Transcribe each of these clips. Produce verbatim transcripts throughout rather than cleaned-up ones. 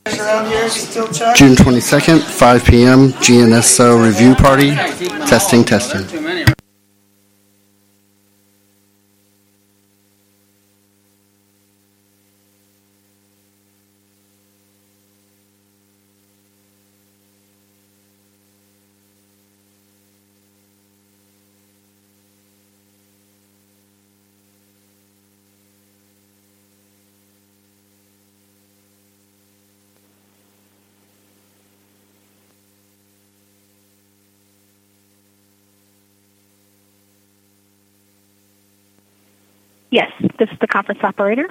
June twenty-second, five p.m., G N S O Review Party. Testing, testing. Yes, this is the conference operator.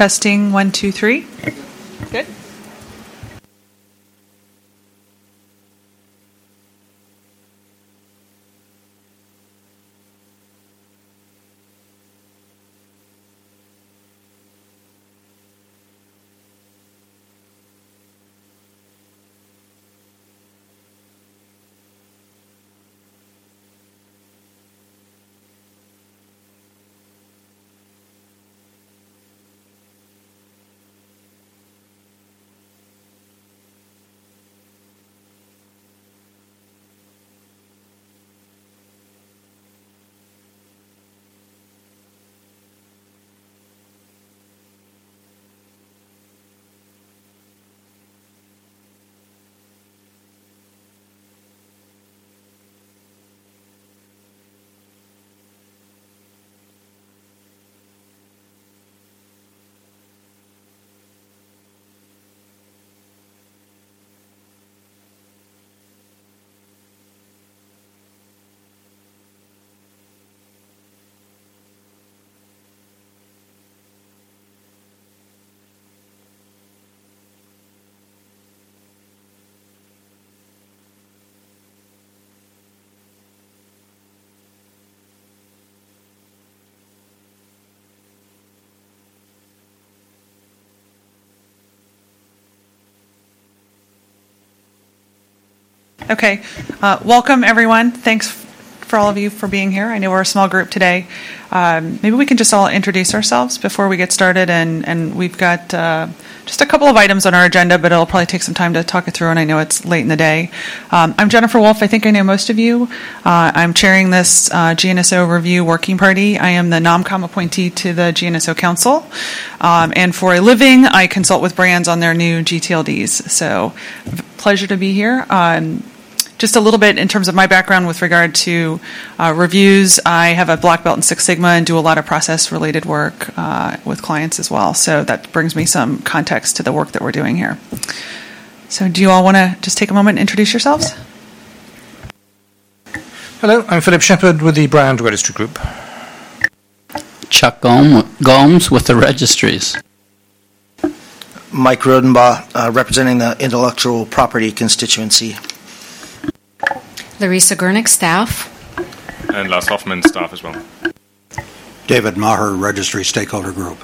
Testing, one, two, three. Good. Okay. Uh, welcome, everyone. Thanks for all of you for being here. I know we're a small group today. Um, maybe we can just all introduce ourselves before we get started. And, and we've got uh, just a couple of items on our agenda, but it'll probably take some time to talk it through, and I know it's late in the day. Um, I'm Jennifer Wolf. I think I know most of you. Uh, I'm chairing this uh, G N S O Review Working Party. I am the NOMCOM appointee to the G N S O Council. Um, and for a living, I consult with brands on their new G T L Ds. So pleasure to be here. Um, Just a little bit in terms of my background with regard to uh, reviews. I have a black belt in Six Sigma and do a lot of process-related work uh, with clients as well. So that brings me some context to the work that we're doing here. So do you all want to just take a moment and introduce yourselves? Hello, I'm Philip Shepherd with the Brand Registry Group. Chuck Gomes with the registries. Mike Rodenbaugh, uh, representing the intellectual property constituency. Larissa Gurnick, staff. And Lars Hoffman, staff as well. David Maher, Registry Stakeholder Group.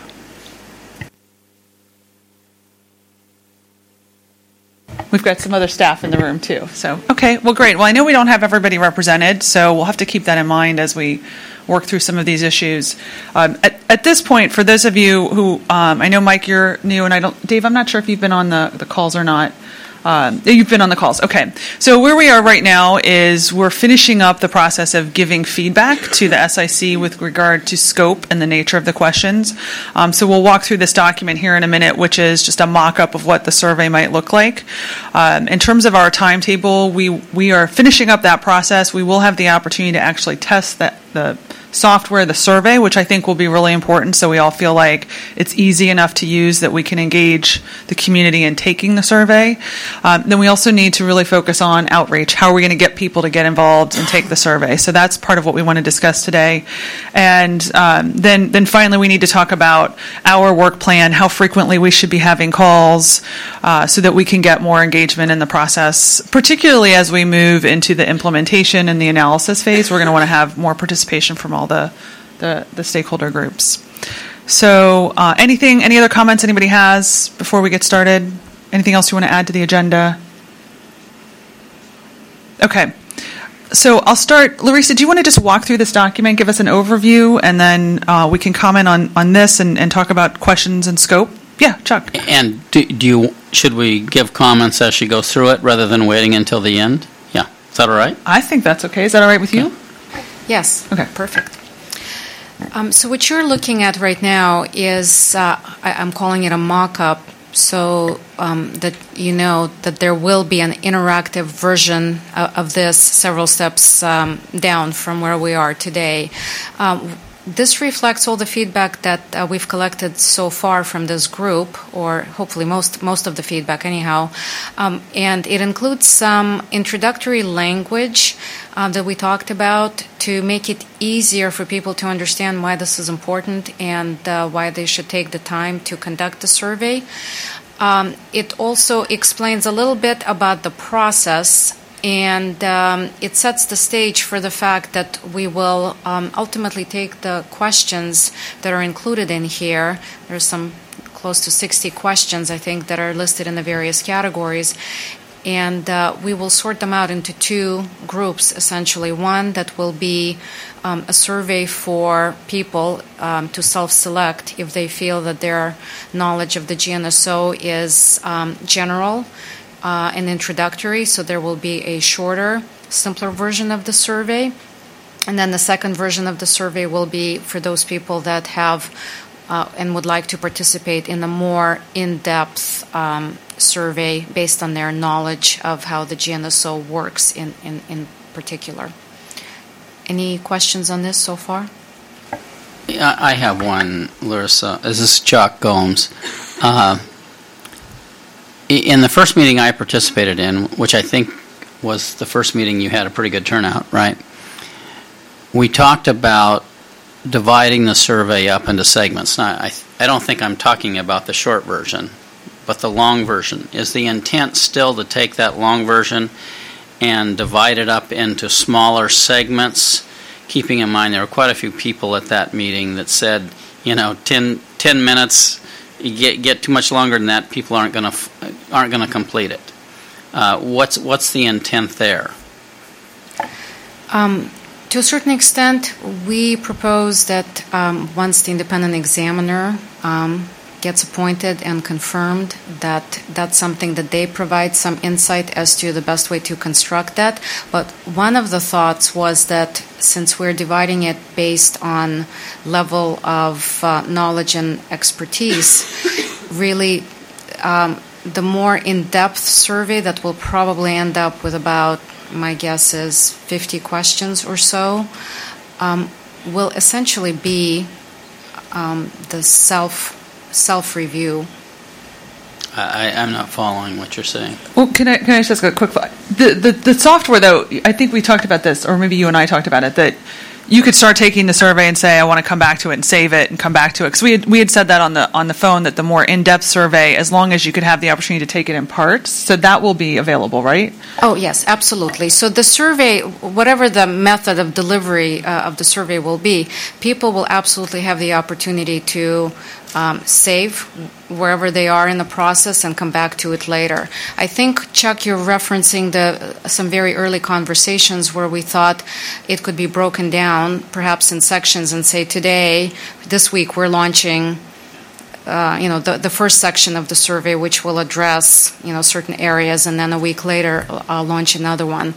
We've got some other staff in the room too. So, okay, well, great. Well, I know we don't have everybody represented, so we'll have to keep that in mind as we work through some of these issues. Um, at, at this point, for those of you who, um, I know, Mike, you're new, and I don't, Dave, I'm not sure if you've been on the, the calls or not. Um, you've been on the calls. Okay. So where we are right now is we're finishing up the process of giving feedback to the S I C with regard to scope and the nature of the questions. Um, so we'll walk through this document here in a minute, which is just a mock-up of what the survey might look like. Um, in terms of our timetable, we, we are finishing up that process. We will have the opportunity to actually test that, the software, the survey, which I think will be really important, so we all feel like it's easy enough to use that we can engage the community in taking the survey. Um, then we also need to really focus on outreach. How are we going to get people to get involved and take the survey? So that's part of what we want to discuss today. And um, then, then finally, we need to talk about our work plan, how frequently we should be having calls uh, so that we can get more engagement in the process, particularly as we move into the implementation and the analysis phase. We're going to want to have more participation from all the, the, the stakeholder groups. So uh, anything, any other comments anybody has before we get started? Anything else you want to add to the agenda? Okay. So I'll start. Larissa, do you want to just walk through this document, give us an overview, and then uh, we can comment on, on this and, and talk about questions and scope? Yeah, Chuck. And do, do you should we give comments as she goes through it rather than waiting until the end? Yeah. Is that all right? I think that's okay. Is that all right with you? Yes. Okay. Perfect. Um, so what you're looking at right now is, uh, I, I'm calling it a mock-up, so um, that you know that there will be an interactive version of, of this several steps um, down from where we are today. Um, this reflects all the feedback that uh, we've collected so far from this group, or hopefully most most of the feedback anyhow. Um, and it includes some introductory language uh, that we talked about to make it easier for people to understand why this is important and uh, why they should take the time to conduct the survey. Um, it also explains a little bit about the process, and um, it sets the stage for the fact that we will um, ultimately take the questions that are included in here. There's some close to sixty questions, I think, that are listed in the various categories. And uh, we will sort them out into two groups, essentially. One that will be um, a survey for people um, to self-select if they feel that their knowledge of the G N S O is um, general uh, and introductory, so there will be a shorter, simpler version of the survey. And then the second version of the survey will be for those people that have uh, and would like to participate in a more in-depth um, survey based on their knowledge of how the G N S O works in, in, in particular. Any questions on this so far? Yeah, I have one, Larissa. This is Chuck Gomes. Uh, in the first meeting I participated in, which I think was the first meeting you had a pretty good turnout, right? We talked about dividing the survey up into segments. Now, I, I don't think I'm talking about the short version, but the long version. Is the intent still to take that long version and divide it up into smaller segments, keeping in mind there were quite a few people at that meeting that said, you know, ten, ten minutes, you get, get too much longer than that, people aren't going to aren't going to complete it. Uh, what's what's the intent there? Um, to a certain extent, we propose that um, once the independent examiner um, gets appointed and confirmed, that that's something that they provide some insight as to the best way to construct that. But one of the thoughts was that since we're dividing it based on level of uh, knowledge and expertise, really um, the more in-depth survey that will probably end up with about, my guess is fifty questions or so, um, will essentially be um, the self self-review. I, I'm not following what you're saying. Well, can I can I just ask a quick thought? The, the the software, though, I think we talked about this, or maybe you and I talked about it, that you could start taking the survey and say, I want to come back to it and save it and come back to it. Because we had, we had said that on the on the phone, that the more in-depth survey, as long as you could have the opportunity to take it in parts, so that will be available, right? Oh, yes, absolutely. So the survey, whatever the method of delivery uh, of the survey will be, people will absolutely have the opportunity to um, save wherever they are in the process and come back to it later. I think, Chuck, you're referencing the some very early conversations where we thought it could be broken down, perhaps in sections, and say today, this week, we're launching Uh, you know, the, the first section of the survey, which will address, you know, certain areas, and then a week later, I'll launch another one.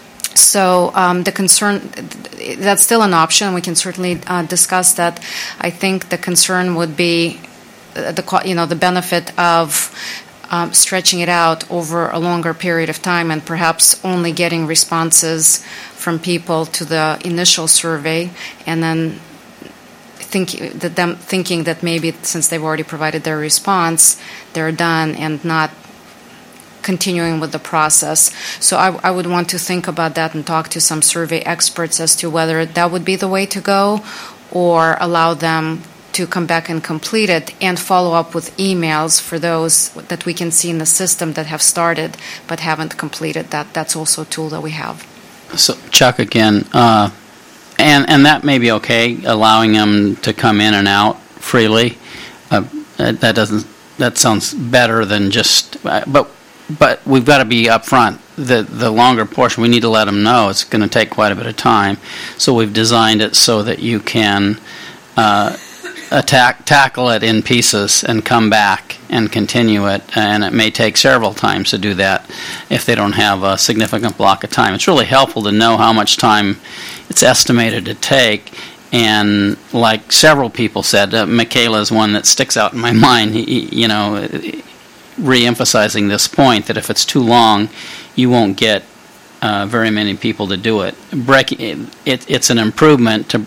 So um, the concern, that's still an option. We can certainly uh, discuss that. I think the concern would be the, you know, the benefit of um, stretching it out over a longer period of time and perhaps only getting responses from people to the initial survey, and then Think that them thinking that maybe since they've already provided their response, they're done, and not continuing with the process. So I, I would want to think about that and talk to some survey experts as to whether that would be the way to go, or allow them to come back and complete it and follow up with emails for those that we can see in the system that have started but haven't completed that. That's also a tool that we have. So, Chuck, again, uh, And and that may be okay, allowing them to come in and out freely. Uh, that doesn't. That sounds better than just. Uh, but but we've got to be upfront. The the longer portion, we need to let them know it's going to take quite a bit of time. So we've designed it so that you can uh, attack tackle it in pieces and come back and continue it. And it may take several times to do that if they don't have a significant block of time. It's really helpful to know how much time it's estimated to take, and like several people said, uh, Michaela is one that sticks out in my mind, he, you know, re-emphasizing this point that if it's too long, you won't get uh, very many people to do it. Break, it, it. It's an improvement to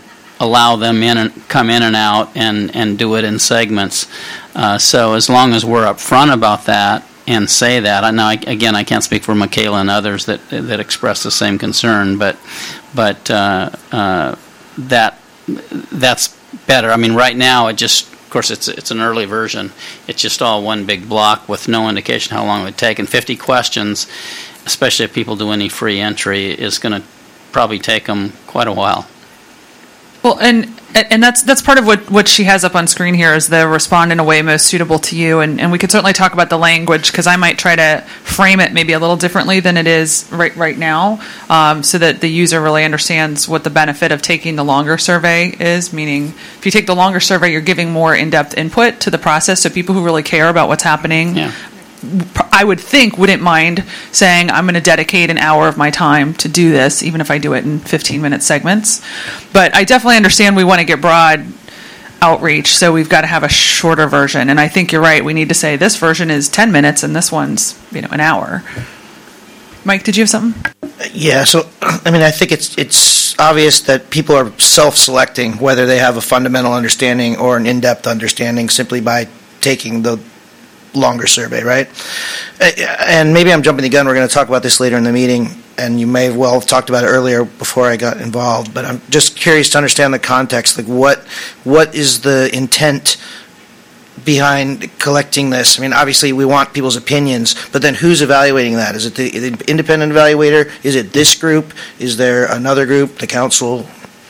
allow them in and come in and out and, and do it in segments. Uh, so as long as we're upfront about that and say that, I now I, again I can't speak for Michaela and others that that express the same concern, but but uh, uh, that that's better. I mean, right now it just, of course, it's it's an early version. It's just all one big block with no indication how long it would take, and fifty questions, especially if people do any free entry, is going to probably take them quite a while. Well, and and that's that's part of what, what she has up on screen here is the respond in a way most suitable to you, and, and we could certainly talk about the language because I might try to frame it maybe a little differently than it is right right now, um, so that the user really understands what the benefit of taking the longer survey is. Meaning, if you take the longer survey, you're giving more in-depth input to the process, so people who really care about what's happening. Yeah. I would think wouldn't mind saying I'm going to dedicate an hour of my time to do this, even if I do it in fifteen minute segments. But I definitely understand we want to get broad outreach, so we've got to have a shorter version. And I think you're right. We need to say this version is ten minutes and this one's, you know, an hour. Mike, did you have something? Yeah, so I mean, I think it's it's obvious that people are self-selecting whether they have a fundamental understanding or an in-depth understanding simply by taking the longer survey, right? And maybe I'm jumping the gun. We're going to talk about this later in the meeting, and you may well have talked about it earlier before I got involved. But I'm just curious to understand the context. Like, what what is the intent behind collecting this? I mean, obviously we want people's opinions, but then who's evaluating that? Is it the, the independent evaluator? Is it this group? Is there another group, the council?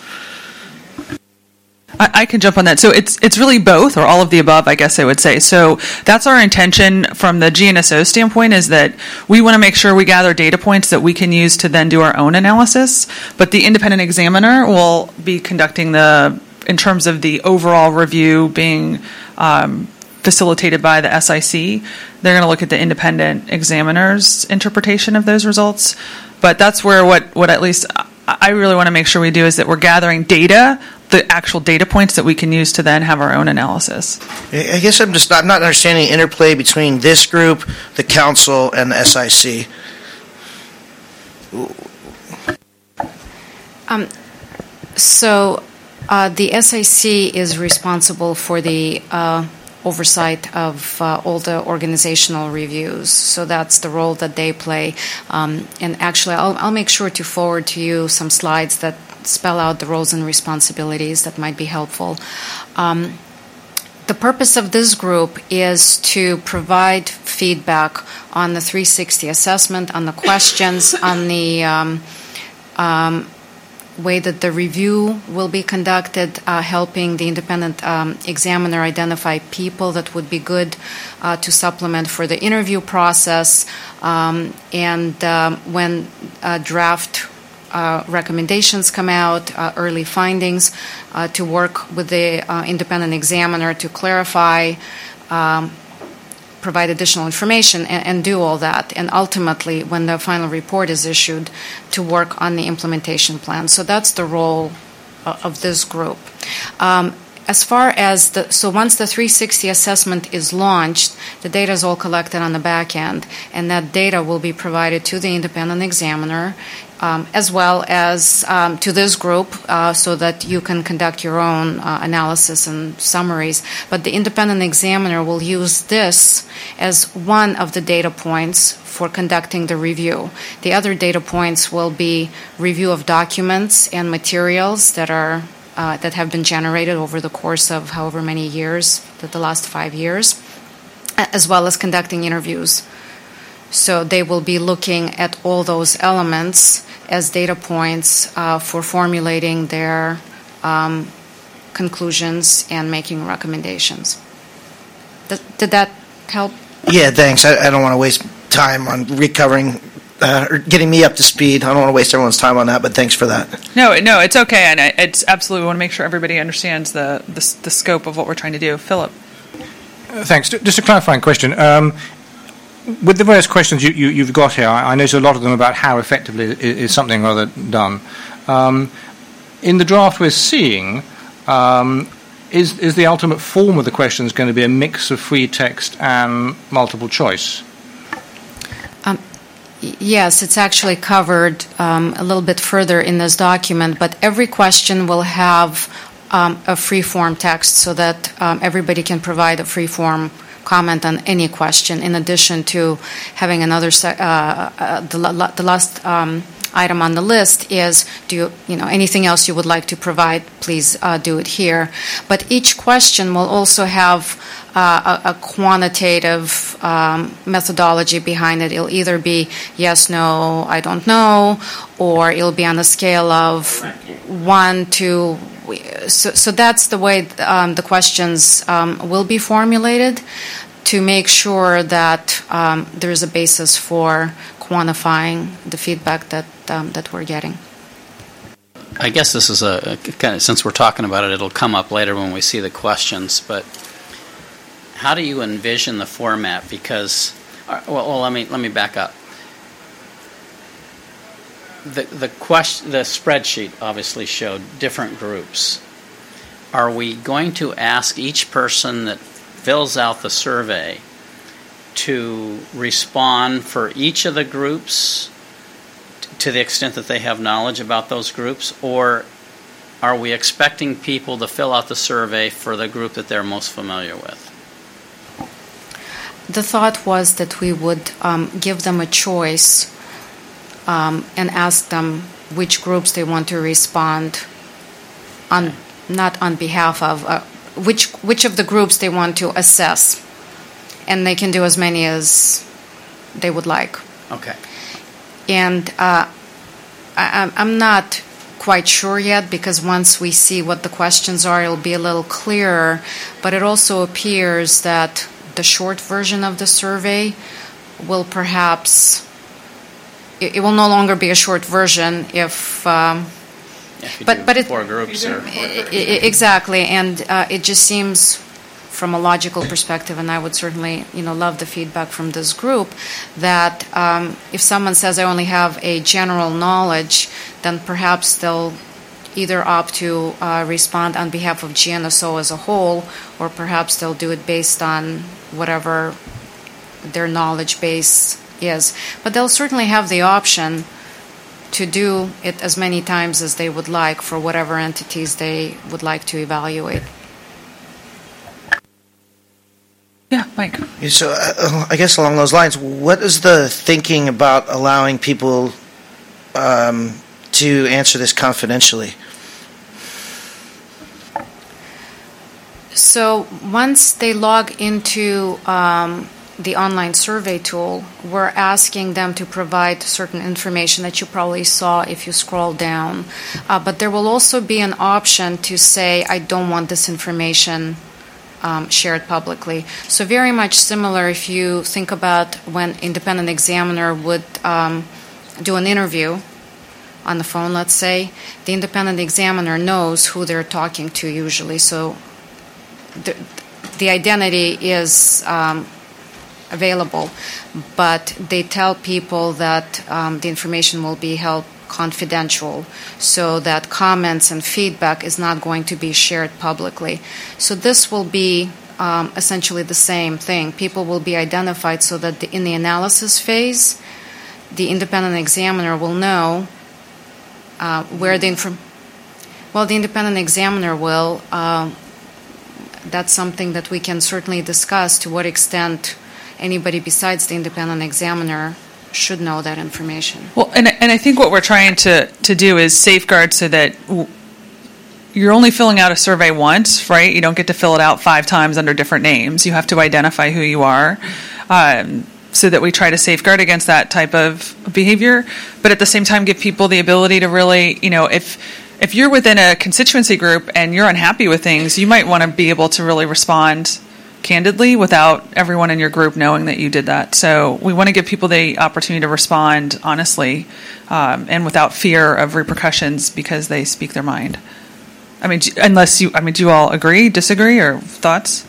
I can jump on that. So it's it's really both, or all of the above, I guess I would say. So that's our intention from the G N S O standpoint, is that we want to make sure we gather data points that we can use to then do our own analysis. But the independent examiner will be conducting the, in terms of the overall review being um, facilitated by the S I C, they're going to look at the independent examiner's interpretation of those results. But that's where what, what at least I really want to make sure we do is that we're gathering data, the actual data points that we can use to then have our own analysis. I guess I'm just not, not understanding the interplay between this group, the council, and the S I C. Um, so uh, the S I C is responsible for the uh, oversight of uh, all the organizational reviews. So that's the role that they play. Um, and actually, I'll, I'll make sure to forward to you some slides that spell out the roles and responsibilities that might be helpful. Um, the purpose of this group is to provide feedback on the three sixty assessment, on the questions, on the um, um, way that the review will be conducted, uh, helping the independent um, examiner identify people that would be good uh, to supplement for the interview process, um, and um, when uh, draft Uh, recommendations come out, uh, early findings, uh, to work with the uh, independent examiner to clarify, um, provide additional information, and, and do all that. And ultimately, when the final report is issued, to work on the implementation plan. So that's the role uh, of this group. Um, As far as the, so once the three sixty assessment is launched, the data is all collected on the back end, and that data will be provided to the independent examiner, um, as well as um, to this group, uh, so that you can conduct your own uh, analysis and summaries. But the independent examiner will use this as one of the data points for conducting the review. The other data points will be review of documents and materials that are Uh, that have been generated over the course of however many years, that the last five years, as well as conducting interviews. So they will be looking at all those elements as data points uh, for formulating their um, conclusions and making recommendations. Th- did that help? Yeah, thanks. I, I don't want to waste time on recovering Uh, or getting me up to speed. I don't want to waste everyone's time on that, but thanks for that. No, no, it's okay, and I, it's absolutely, we want to make sure everybody understands the, the the scope of what we're trying to do. Philip. Uh, thanks. Just a clarifying question. Um, with the various questions you, you, you've got here, I, I noticed a lot of them about how effectively is, is something or other done. Um, in the draft we're seeing, um, is, is the ultimate form of the questions going to be a mix of free text and multiple choice? Um, Yes, it's actually covered um, a little bit further in this document, but every question will have um, a free-form text so that um, everybody can provide a free-form comment on any question, in addition to having another, se- uh, uh, the, la- the last um, item on the list is, do you, you know, anything else you would like to provide, please uh, do it here. But each question will also have uh, a, a quantitative um, methodology behind it. It'll either be yes, no, I don't know, or it'll be on a scale of one to. So, so that's the way um, the questions um, will be formulated, to make sure that um, there is a basis for quantifying the feedback that um, that we're getting. I guess this is a, a kind of, since we're talking about it, it'll come up later when we see the questions. But how do you envision the format? Because, uh, well, well, let me let me back up. The the question, the spreadsheet obviously showed different groups. Are we going to ask each person that fills out the survey to respond for each of the groups to the extent that they have knowledge about those groups, or are we expecting people to fill out the survey for the group that they're most familiar with? The thought was that we would um, give them a choice um, and ask them which groups they want to respond on, not on behalf of, uh, which which of the groups they want to assess. And they can do as many as they would like. Okay. And uh, I, I'm not quite sure yet, because once we see what the questions are, it'll be a little clearer. But it also appears that the short version of the survey will perhaps, it, it will no longer be a short version if... Um, if you but do but it, four groups. Or, I, I, exactly, and uh, it just seems, from a logical perspective, and I would certainly, you know, love the feedback from this group, that um, if someone says I only have a general knowledge, then perhaps they'll either opt to uh, respond on behalf of G N S O as a whole, or perhaps they'll do it based on whatever their knowledge base is. But they'll certainly have the option to do it as many times as they would like for whatever entities they would like to evaluate. Yeah, Mike. So uh, I guess along those lines, what is the thinking about allowing people um, to answer this confidentially? So once they log into um, the online survey tool, we're asking them to provide certain information that you probably saw if you scroll down. Uh, but there will also be an option to say, I don't want this information Um, shared publicly. So very much similar if you think about when independent examiner would um, do an interview on the phone, let's say, the independent examiner knows who they're talking to usually. So the, the identity is um, available, but they tell people that um, the information will be held confidential, so that comments and feedback is not going to be shared publicly. So this will be um, essentially the same thing. People will be identified so that the, in the analysis phase, the independent examiner will know uh, where the inform. Well, the independent examiner will. Uh, that's something that we can certainly discuss, to what extent anybody besides the independent examiner should know that information. Well, and and I think what we're trying to, to do is safeguard so that w- you're only filling out a survey once, right? You don't get to fill it out five times under different names. You have to identify who you are, um, so that we try to safeguard against that type of behavior. But at the same time, give people the ability to really, you know, if if you're within a constituency group and you're unhappy with things, you might want to be able to really respond candidly without everyone in your group knowing that you did that. So we want to give people the opportunity to respond honestly, um, and without fear of repercussions because they speak their mind. I mean, unless you, I mean, do you all agree, disagree, or thoughts?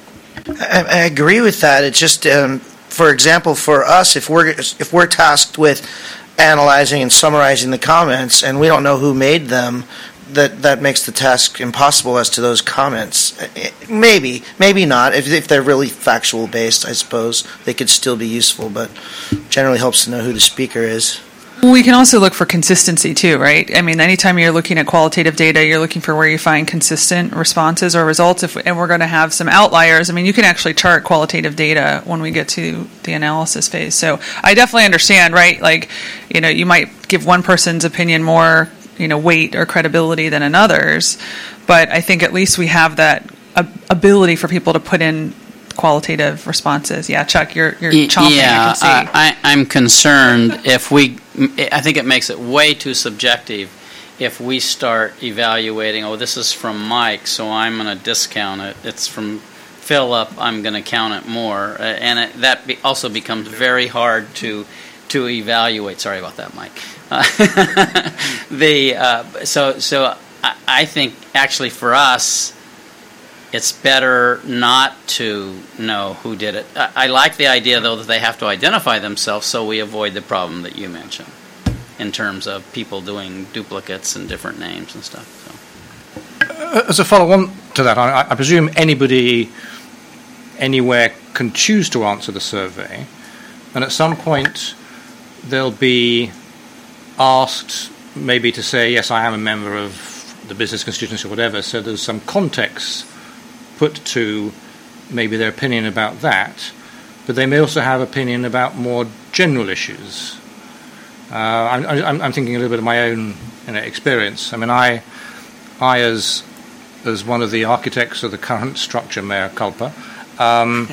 I, I agree with that. It's just, um, for example, for us, if we're if we're tasked with analyzing and summarizing the comments, and we don't know who made them, that that makes the task impossible as to those comments. Maybe, maybe not. If, if they're really factual based, I suppose they could still be useful, but generally helps to know who the speaker is. We can also look for consistency too, right? I mean, anytime you're looking at qualitative data, you're looking for where you find consistent responses or results. If, and we're going to have some outliers. I mean, you can actually chart qualitative data when we get to the analysis phase. So I definitely understand, right? Like, you know, you might give one person's opinion more, you know, weight or credibility than another's. But I think at least we have that ability for people to put in qualitative responses. Yeah, Chuck, you're you're chomping. Yeah, I can see. uh, I, I'm concerned if we. I think it makes it way too subjective if we start evaluating. Oh, this is from Mike, so I'm going to discount it. It's from Philip, I'm going to count it more, uh, and it, that be, also becomes very hard to to evaluate. Sorry about that, Mike. Uh, the uh, so so I, I think actually for us, it's better not to know who did it. I, I like the idea, though, that they have to identify themselves so we avoid the problem that you mentioned in terms of people doing duplicates and different names and stuff. So. Uh, as a follow-on to that, I, I presume anybody anywhere can choose to answer the survey, and at some point they'll be asked maybe to say, yes, I am a member of the business constituency or whatever, so there's some context put to maybe their opinion about that, but they may also have opinion about more general issues. Uh, I'm, I'm, I'm thinking a little bit of my own you know, experience. I mean, I, I as as one of the architects of the current structure, mea culpa, um,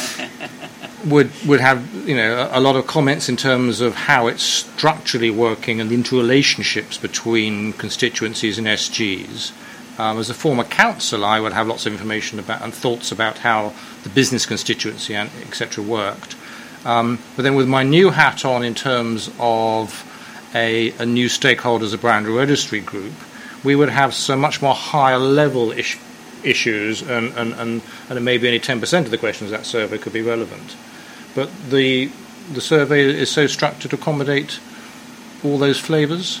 would would have you know a, a lot of comments in terms of how it's structurally working and the interrelationships between constituencies and S Gs. Um, as a former council, I would have lots of information about and thoughts about how the business constituency and et cetera worked. Um, but then with my new hat on in terms of a, a new stakeholders, a brand registry group, we would have so much more higher level ish, issues and, and, and, and maybe only ten percent of the questions of that survey could be relevant. But the, the survey is so structured to accommodate all those flavours.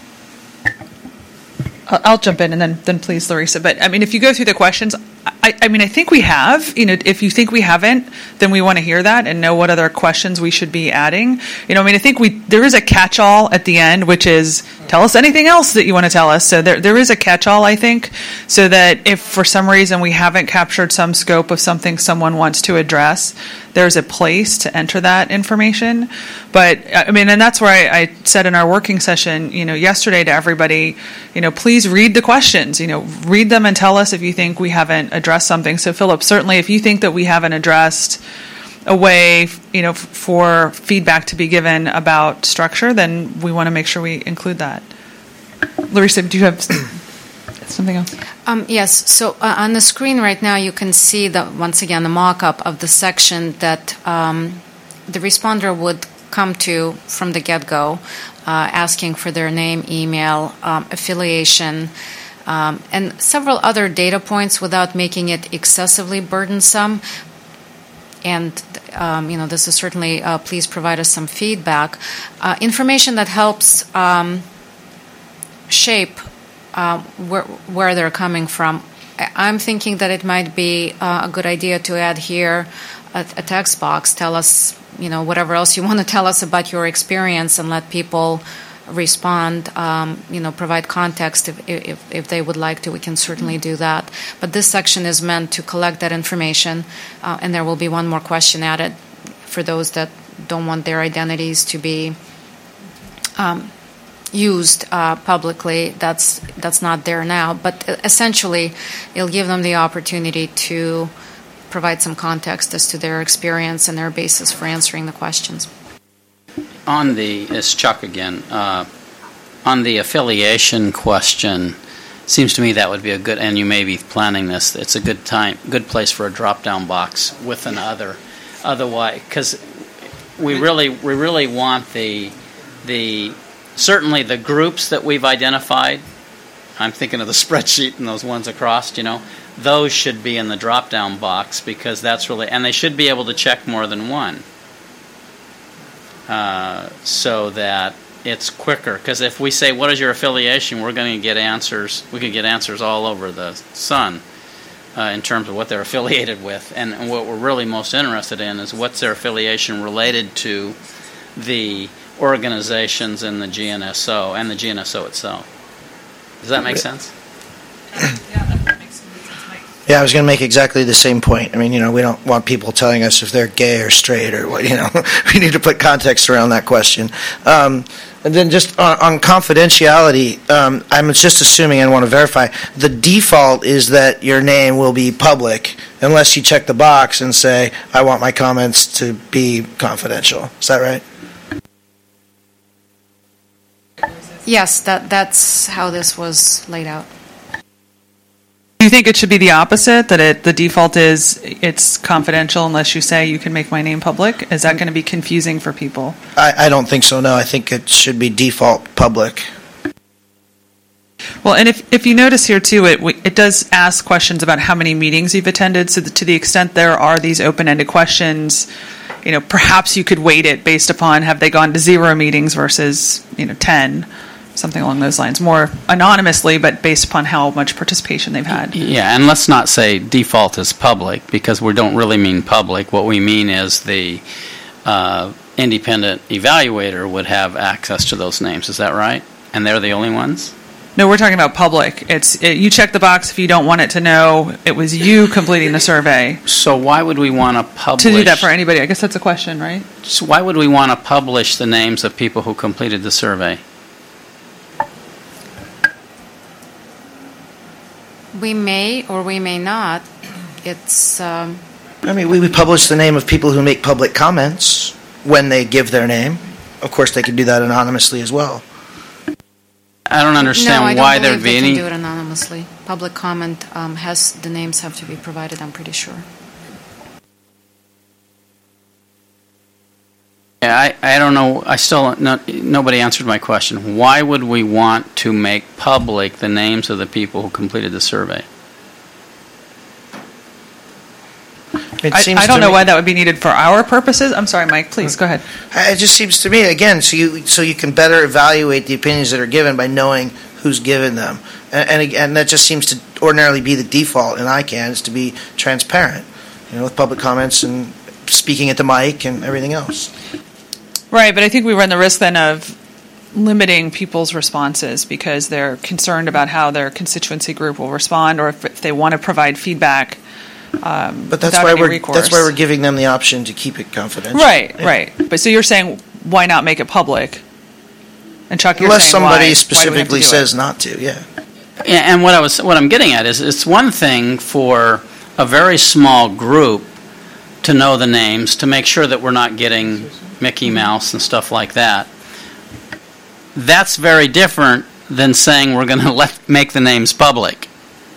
I'll jump in and then, then please, Larissa. But I mean, if you go through the questions, I, I mean, I think we have. You know, if you think we haven't, then we want to hear that and know what other questions we should be adding. You know, I mean, I think we there is a catch-all at the end, which is tell us anything else that you want to tell us. So there there is a catch-all, I think, so that if for some reason we haven't captured some scope of something someone wants to address, there's a place to enter that information. But I mean, and that's where I, I said in our working session, you know, yesterday to everybody, you know, please read the questions. You know, read them and tell us if you think we haven't addressed something. So, Philip, certainly if you think that we haven't addressed a way, you know, f- for feedback to be given about structure, then we want to make sure we include that. Larissa, do you have something else? Um, yes. So uh, on the screen right now, you can see the once again the mock-up of the section that um, the responder would come to from the get-go, uh, asking for their name, email, um, affiliation, um, and several other data points without making it excessively burdensome. And, um, you know, this is certainly, uh, please provide us some feedback. Uh, information that helps um, shape uh, where, where they're coming from. I'm thinking that it might be uh, a good idea to add here a, a text box. Tell us, you know, whatever else you want to tell us about your experience and let people respond, um, you know, provide context if, if, if they would like to. We can certainly do that. But this section is meant to collect that information, uh, and there will be one more question added for those that don't want their identities to be um, used uh, publicly. That's that's not there now. But essentially, it'll give them the opportunity to provide some context as to their experience and their basis for answering the questions. On the, it's Chuck again, uh, on the affiliation question, seems to me that would be a good, and you may be planning this, it's a good time, good place for a drop-down box with an other, otherwise, because we really, we really want the, the, certainly the groups that we've identified, I'm thinking of the spreadsheet and those ones across, you know, those should be in the drop-down box because that's really, and they should be able to check more than one. Uh, so that it's quicker. Because if we say, what is your affiliation, we're going to get answers. We could get answers all over the sun uh, in terms of what they're affiliated with. And, and what we're really most interested in is what's their affiliation related to the organizations in the G N S O and the G N S O itself. Does that make sense? Yeah, I was going to make exactly the same point. I mean, you know, we don't want people telling us if they're gay or straight or what, you know. We need to put context around that question. Um, and then just on, on confidentiality, um, I'm just assuming, and want to verify, the default is that your name will be public unless you check the box and say, I want my comments to be confidential. Is that right? Yes, that that's how this was laid out. Do you think it should be the opposite, that it the default is it's confidential unless you say you can make my name public? Is that going to be confusing for people? I, I don't think so, no. I think it should be default public. Well, and if, if you notice here, too, it it does ask questions about how many meetings you've attended. So to the extent there are these open-ended questions, you know, perhaps you could weight it based upon have they gone to zero meetings versus, you know, ten. Something along those lines, more anonymously, but based upon how much participation they've had. Yeah, and let's not say default is public, because we don't really mean public. What we mean is the uh, independent evaluator would have access to those names. Is that right? And they're the only ones? No, we're talking about public. It's it, you check the box if you don't want it to know it was you completing the survey. So why would we want to publish... To do that for anybody? I guess that's a question, right? So why would we want to publish the names of people who completed the survey? We may or we may not. It's. Um, I mean, we would publish the name of people who make public comments when they give their name. Of course, they can do that anonymously as well. I don't understand no, I don't why believe there'd be they any. can do it anonymously. Public comment um, has the names have to be provided. I'm pretty sure. Yeah, I, I don't know. I still no, nobody answered my question. Why would we want to make public the names of the people who completed the survey? It I, seems I don't to know me, why that would be needed for our purposes. I'm sorry, Mike. Please go ahead. It just seems to me, again, so you so you can better evaluate the opinions that are given by knowing who's given them, and and, and that just seems to ordinarily be the default in I CANN, is to be transparent, you know, with public comments and speaking at the mic and everything else. Right, but I think we run the risk then of limiting people's responses because they're concerned about how their constituency group will respond, or if, if they want to provide feedback. Um, but that's without why any we're recourse. that's why we're giving them the option to keep it confidential. Right, yeah. right. But so you're saying why not make it public? And Chuck, you're unless saying somebody why, specifically why says it? Not to, yeah. And what I was what I'm getting at is it's one thing for a very small group to know the names, to make sure that we're not getting Mickey Mouse and stuff like that. That's very different than saying we're going to let make the names public.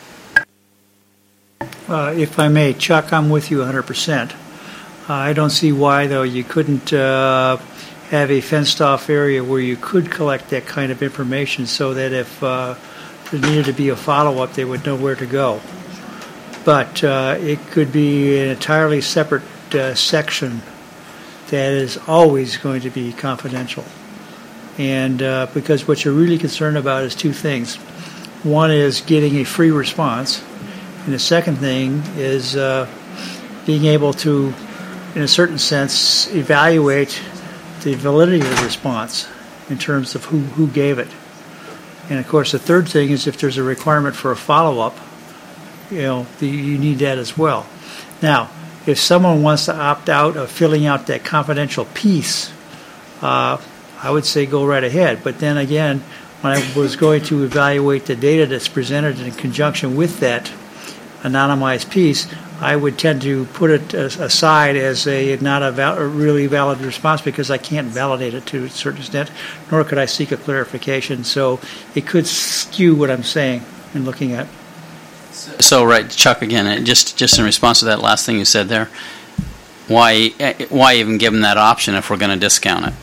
Uh, if I may, Chuck, I'm with you one hundred percent. Uh, I don't see why, though, you couldn't uh, have a fenced-off area where you could collect that kind of information so that if uh, there needed to be a follow-up, they would know where to go. But uh, it could be an entirely separate uh, section that is always going to be confidential. And uh, because what you're really concerned about is two things. One is getting a free response, and the second thing is uh, being able to, in a certain sense, evaluate the validity of the response in terms of who, who gave it. And, of course, the third thing is if there's a requirement for a follow-up, you know, the, you need that as well. Now, if someone wants to opt out of filling out that confidential piece, uh, I would say go right ahead. But then again, when I was going to evaluate the data that's presented in conjunction with that anonymized piece, I would tend to put it aside as a not a, val- a really valid response because I can't validate it to a certain extent, nor could I seek a clarification. So it could skew what I'm saying and looking at. So, right, Chuck, again, just just in response to that last thing you said there, why why even give them that option if we're going to discount it?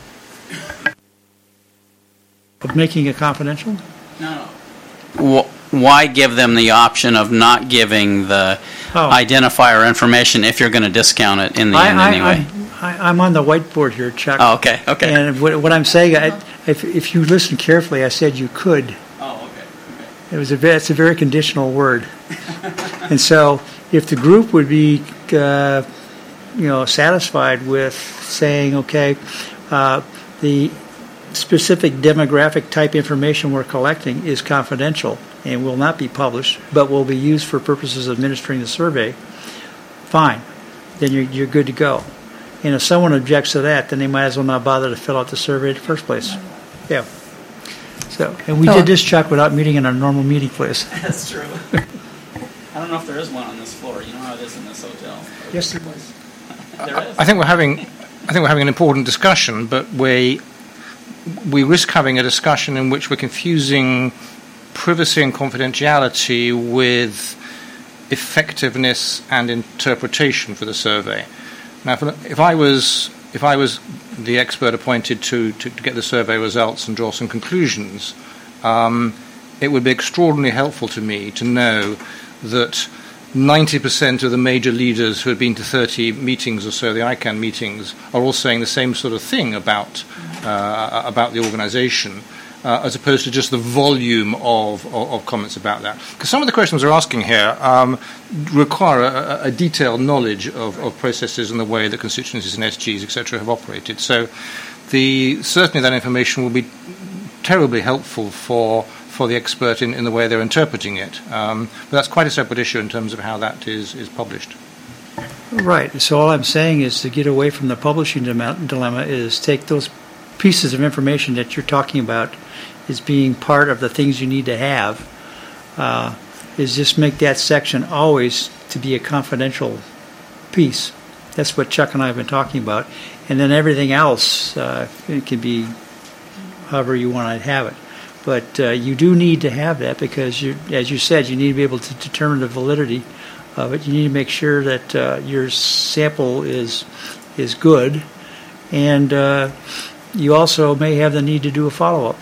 Of making it confidential? No, no. Why give them the option of not giving the oh. identifier information if you're going to discount it in the I, end I, anyway? I, I'm on the whiteboard here, Chuck. Oh, okay, okay. And what, what I'm saying, I, if, if you listen carefully, I said you could. Oh, okay. okay. It was a it's a very conditional word, and so if the group would be, uh, you know, satisfied with saying, okay, uh, the specific demographic type information we're collecting is confidential and will not be published, but will be used for purposes of administering the survey, fine. Then you're, you're good to go. And if someone objects to that, then they might as well not bother to fill out the survey in the first place. Yeah. So, and we did this, Chuck, without meeting in our normal meeting place. That's true. I don't know if there is one on this floor. You know how it is in this hotel. Yes, there was. There is. I think we're having, I think we're having an important discussion, but we we risk having a discussion in which we're confusing privacy and confidentiality with effectiveness and interpretation for the survey. Now, if I was if I was the expert appointed to, to, to get the survey results and draw some conclusions, um, it would be extraordinarily helpful to me to know that ninety percent of the major leaders who had been to thirty meetings or so, the I CANN meetings, are all saying the same sort of thing about uh, about the organisation, uh, as opposed to just the volume of, of, of comments about that. Because some of the questions we're asking here um, require a, a detailed knowledge of, of processes and the way that constituencies and S Gs, et cetera, have operated. So the, certainly that information will be terribly helpful for for the expert in, in the way they're interpreting it. Um, but that's quite a separate issue in terms of how that is, is published. Right. So all I'm saying is to get away from the publishing dilemma is take those pieces of information that you're talking about as being part of the things you need to have, uh, is just make that section always to be a confidential piece. That's what Chuck and I have been talking about. And then everything else, uh, it can be however you want to have it. But uh, you do need to have that because, you, as you said, you need to be able to determine the validity of it. You need to make sure that uh, your sample is is good, and uh, you also may have the need to do a follow-up.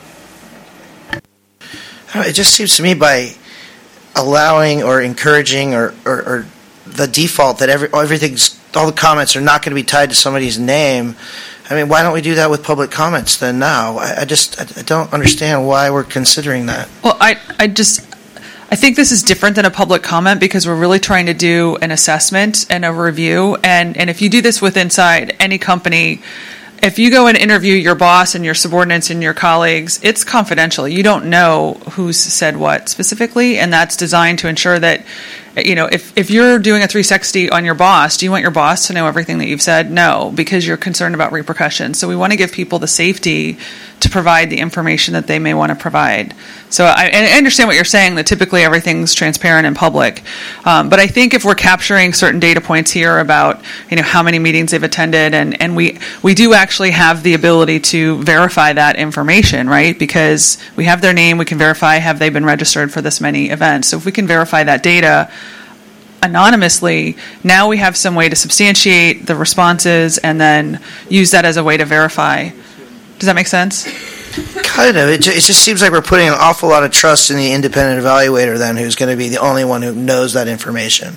It just seems to me by allowing or encouraging or, or, or the default that every everything's all the comments are not going to be tied to somebody's name. I mean, why don't we do that with public comments then now? I, I just I don't understand why we're considering that. Well, I, I just, I think this is different than a public comment because we're really trying to do an assessment and a review. And, and if you do this with inside any company, if you go and interview your boss and your subordinates and your colleagues, it's confidential. You don't know who's said what specifically, and that's designed to ensure that, you know, if, if you're doing a three sixty on your boss, do you want your boss to know everything that you've said? No, because you're concerned about repercussions. So we want to give people the safety to provide the information that they may want to provide. So I, I understand what you're saying, that typically everything's transparent and public. Um, but I think if we're capturing certain data points here about, you know, how many meetings they've attended, and, and we, we do actually have the ability to verify that information, right? Because we have their name, we can verify have they been registered for this many events. So if we can verify that data anonymously, now we have some way to substantiate the responses and then use that as a way to verify. Does that make sense? Kind of. It just, it just seems like we're putting an awful lot of trust in the independent evaluator then, who's going to be the only one who knows that information.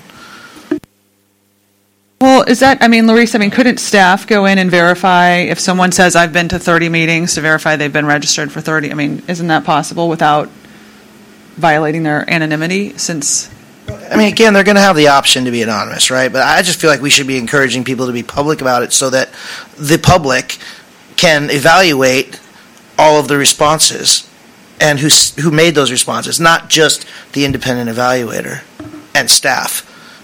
Well, is that, I mean, Larissa, I mean, couldn't staff go in and verify if someone says, I've been to thirty meetings, to verify they've been registered for thirty? I mean, isn't that possible without violating their anonymity since... I mean, again, they're going to have the option to be anonymous, right? But I just feel like we should be encouraging people to be public about it so that the public can evaluate all of the responses and who who made those responses, not just the independent evaluator and staff.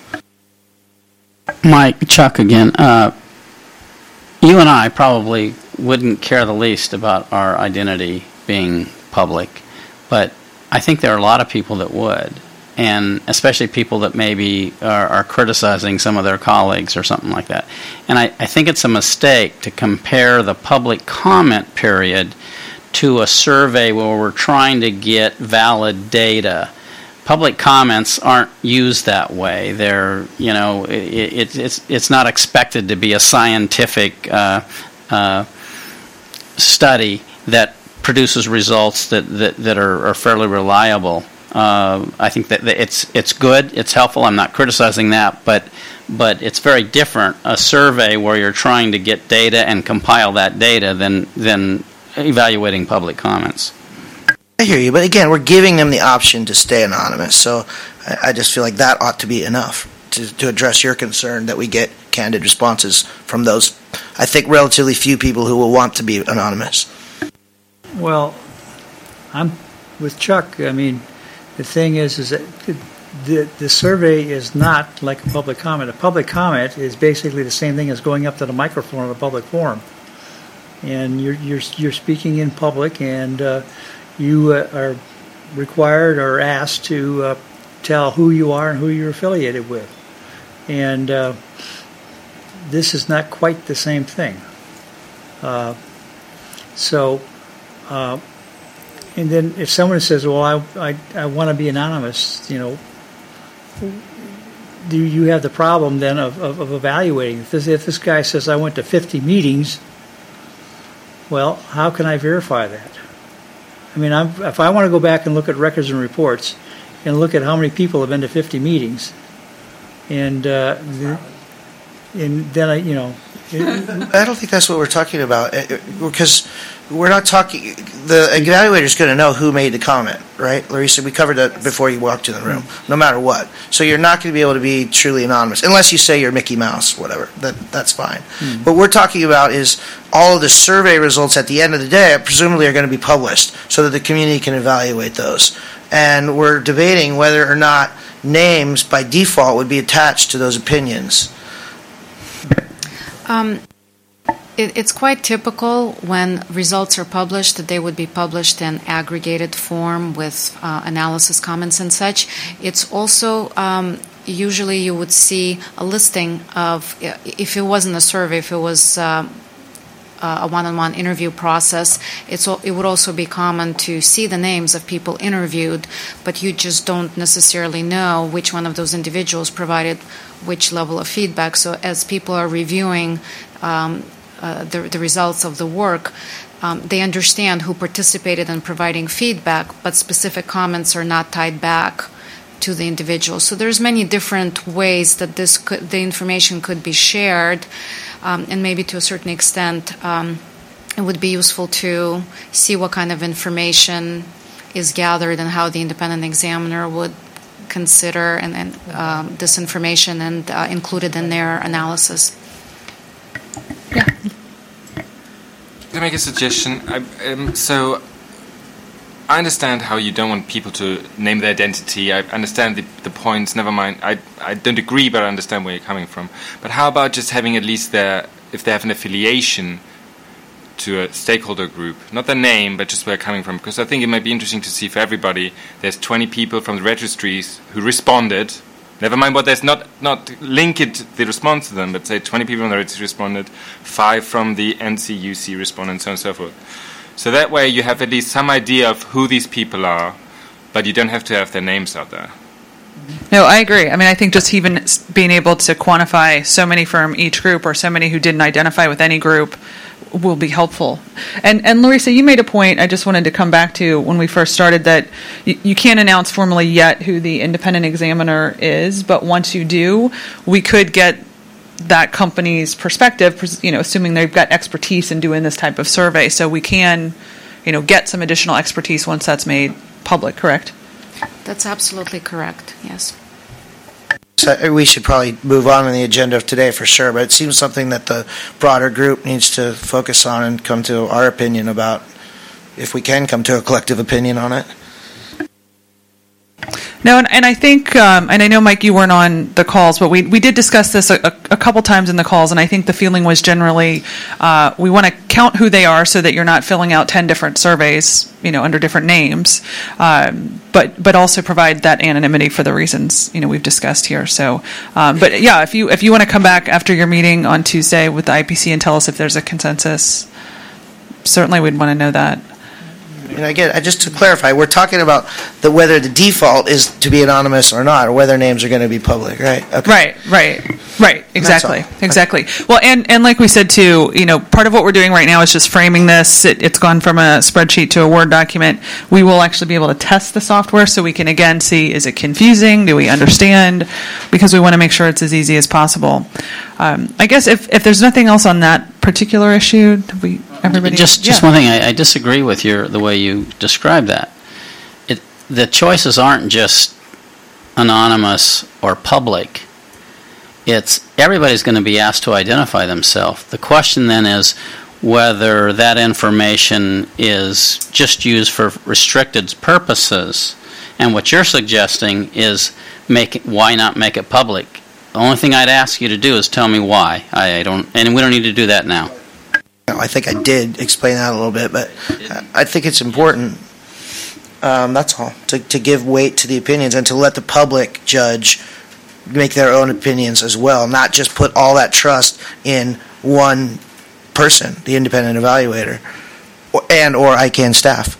Mike, Chuck again. Uh, you and I probably wouldn't care the least about our identity being public, but I think there are a lot of people that would, and especially people that maybe are, are criticizing some of their colleagues or something like that. And I, I think it's a mistake to compare the public comment period to a survey where we're trying to get valid data. Public comments aren't used that way. They're, you know, it, it, it's it's not expected to be a scientific uh, uh, study that produces results that that, that are, are fairly reliable. Uh, I think that it's it's good, it's helpful. I'm not criticizing that, but but it's very different, a survey where you're trying to get data and compile that data than than evaluating public comments. I hear you, but again, we're giving them the option to stay anonymous, so I, I just feel like that ought to be enough to, to address your concern that we get candid responses from those, I think, relatively few people who will want to be anonymous. Well, I'm with Chuck. I mean, the thing is, is that the the survey is not like a public comment. A public comment is basically the same thing as going up to the microphone of a public forum, and you're you're you're speaking in public, and uh, you uh, are required or asked to uh, tell who you are and who you're affiliated with, and uh, this is not quite the same thing. Uh, so. Uh, And then if someone says, well, I, I, I want to be anonymous, you know, do you have the problem then of, of, of evaluating? If this, if this guy says, I went to fifty meetings, well, how can I verify that? I mean, I'm, if I want to go back and look at records and reports and look at how many people have been to fifty meetings, and, uh, the, and then I, you know. I don't think that's what we're talking about, because we're not talking. The evaluator is going to know who made the comment, right, Larissa? We covered that before you walked in the room, no matter what. So you're not going to be able to be truly anonymous unless you say you're Mickey Mouse, whatever. That that's fine. Mm-hmm. What we're talking about is all of the survey results at the end of the day, presumably, are going to be published so that the community can evaluate those. And we're debating whether or not names by default would be attached to those opinions. Um, it, it's quite typical when results are published that they would be published in aggregated form with uh, analysis comments and such. It's also um, usually you would see a listing of, if it wasn't a survey, if it was uh, a one-on-one interview process, it's, it would also be common to see the names of people interviewed, but you just don't necessarily know which one of those individuals provided which level of feedback. So as people are reviewing um, uh, the, the results of the work, um, they understand who participated in providing feedback, but specific comments are not tied back to the individual. So there's many different ways that this could, the information could be shared, um, and maybe to a certain extent um, it would be useful to see what kind of information is gathered and how the independent examiner would consider and, and um, this information and uh, include it in their analysis. Yeah. Can I make a suggestion? I, um, so I understand how you don't want people to name their identity. I understand the, the points. Never mind. I I don't agree, but I understand where you're coming from. But how about just having at least their, if they have an affiliation to a stakeholder group, not their name, but just where they're coming from? Because I think it might be interesting to see for everybody. There's twenty people from the registries who responded. Never mind what there's not not link it the response to them, but say twenty people from the registry responded, five from the N C U C responded, and so on and so forth. So that way you have at least some idea of who these people are, but you don't have to have their names out there. No, I agree. I mean, I think just even being able to quantify so many from each group or so many who didn't identify with any group will be helpful. And and Larissa, you made a point I just wanted to come back to when we first started, that you, you can't announce formally yet who the independent examiner is, but once you do, we could get that company's perspective, you know, assuming they've got expertise in doing this type of survey. So we can, you know, get some additional expertise once that's made public, correct? That's absolutely correct, yes. So we should probably move on on the agenda of today for sure, but it seems something that the broader group needs to focus on and come to our opinion about, if we can come to a collective opinion on it. No, and, and I think, um, and I know, Mike, you weren't on the calls, but we, we did discuss this a, a couple times in the calls, and I think the feeling was generally uh, we want to count who they are so that you're not filling out ten different surveys, you know, under different names, um, but but also provide that anonymity for the reasons, you know, we've discussed here. So, um, but yeah, if you if you want to come back after your meeting on Tuesday with the I P C and tell us if there's a consensus, certainly we'd want to know that. And again, just to clarify, we're talking about the whether the default is to be anonymous or not, or whether names are going to be public, right? Okay. Right, right, right. Exactly, exactly. Well, and, and like we said too, you know, part of what we're doing right now is just framing this. It, it's gone from a spreadsheet to a Word document. We will actually be able to test the software, so we can again see, is it confusing? Do we understand? Because we want to make sure it's as easy as possible. Um, I guess if if there's nothing else on that particular issue, we. Everybody, just just yeah. one thing, I, I disagree with your the way you describe that. It, the choices aren't just anonymous or public. It's everybody's going to be asked to identify themselves. The question then is, whether that information is just used for restricted purposes. And what you're suggesting is make it, why not make it public? The only thing I'd ask you to do is tell me why. I don't, and we don't need to do that now. I think I did explain that a little bit, but I think it's important. Um, that's all, to, to give weight to the opinions and to let the public judge make their own opinions as well, not just put all that trust in one person, the independent evaluator, or, and or I CANN staff.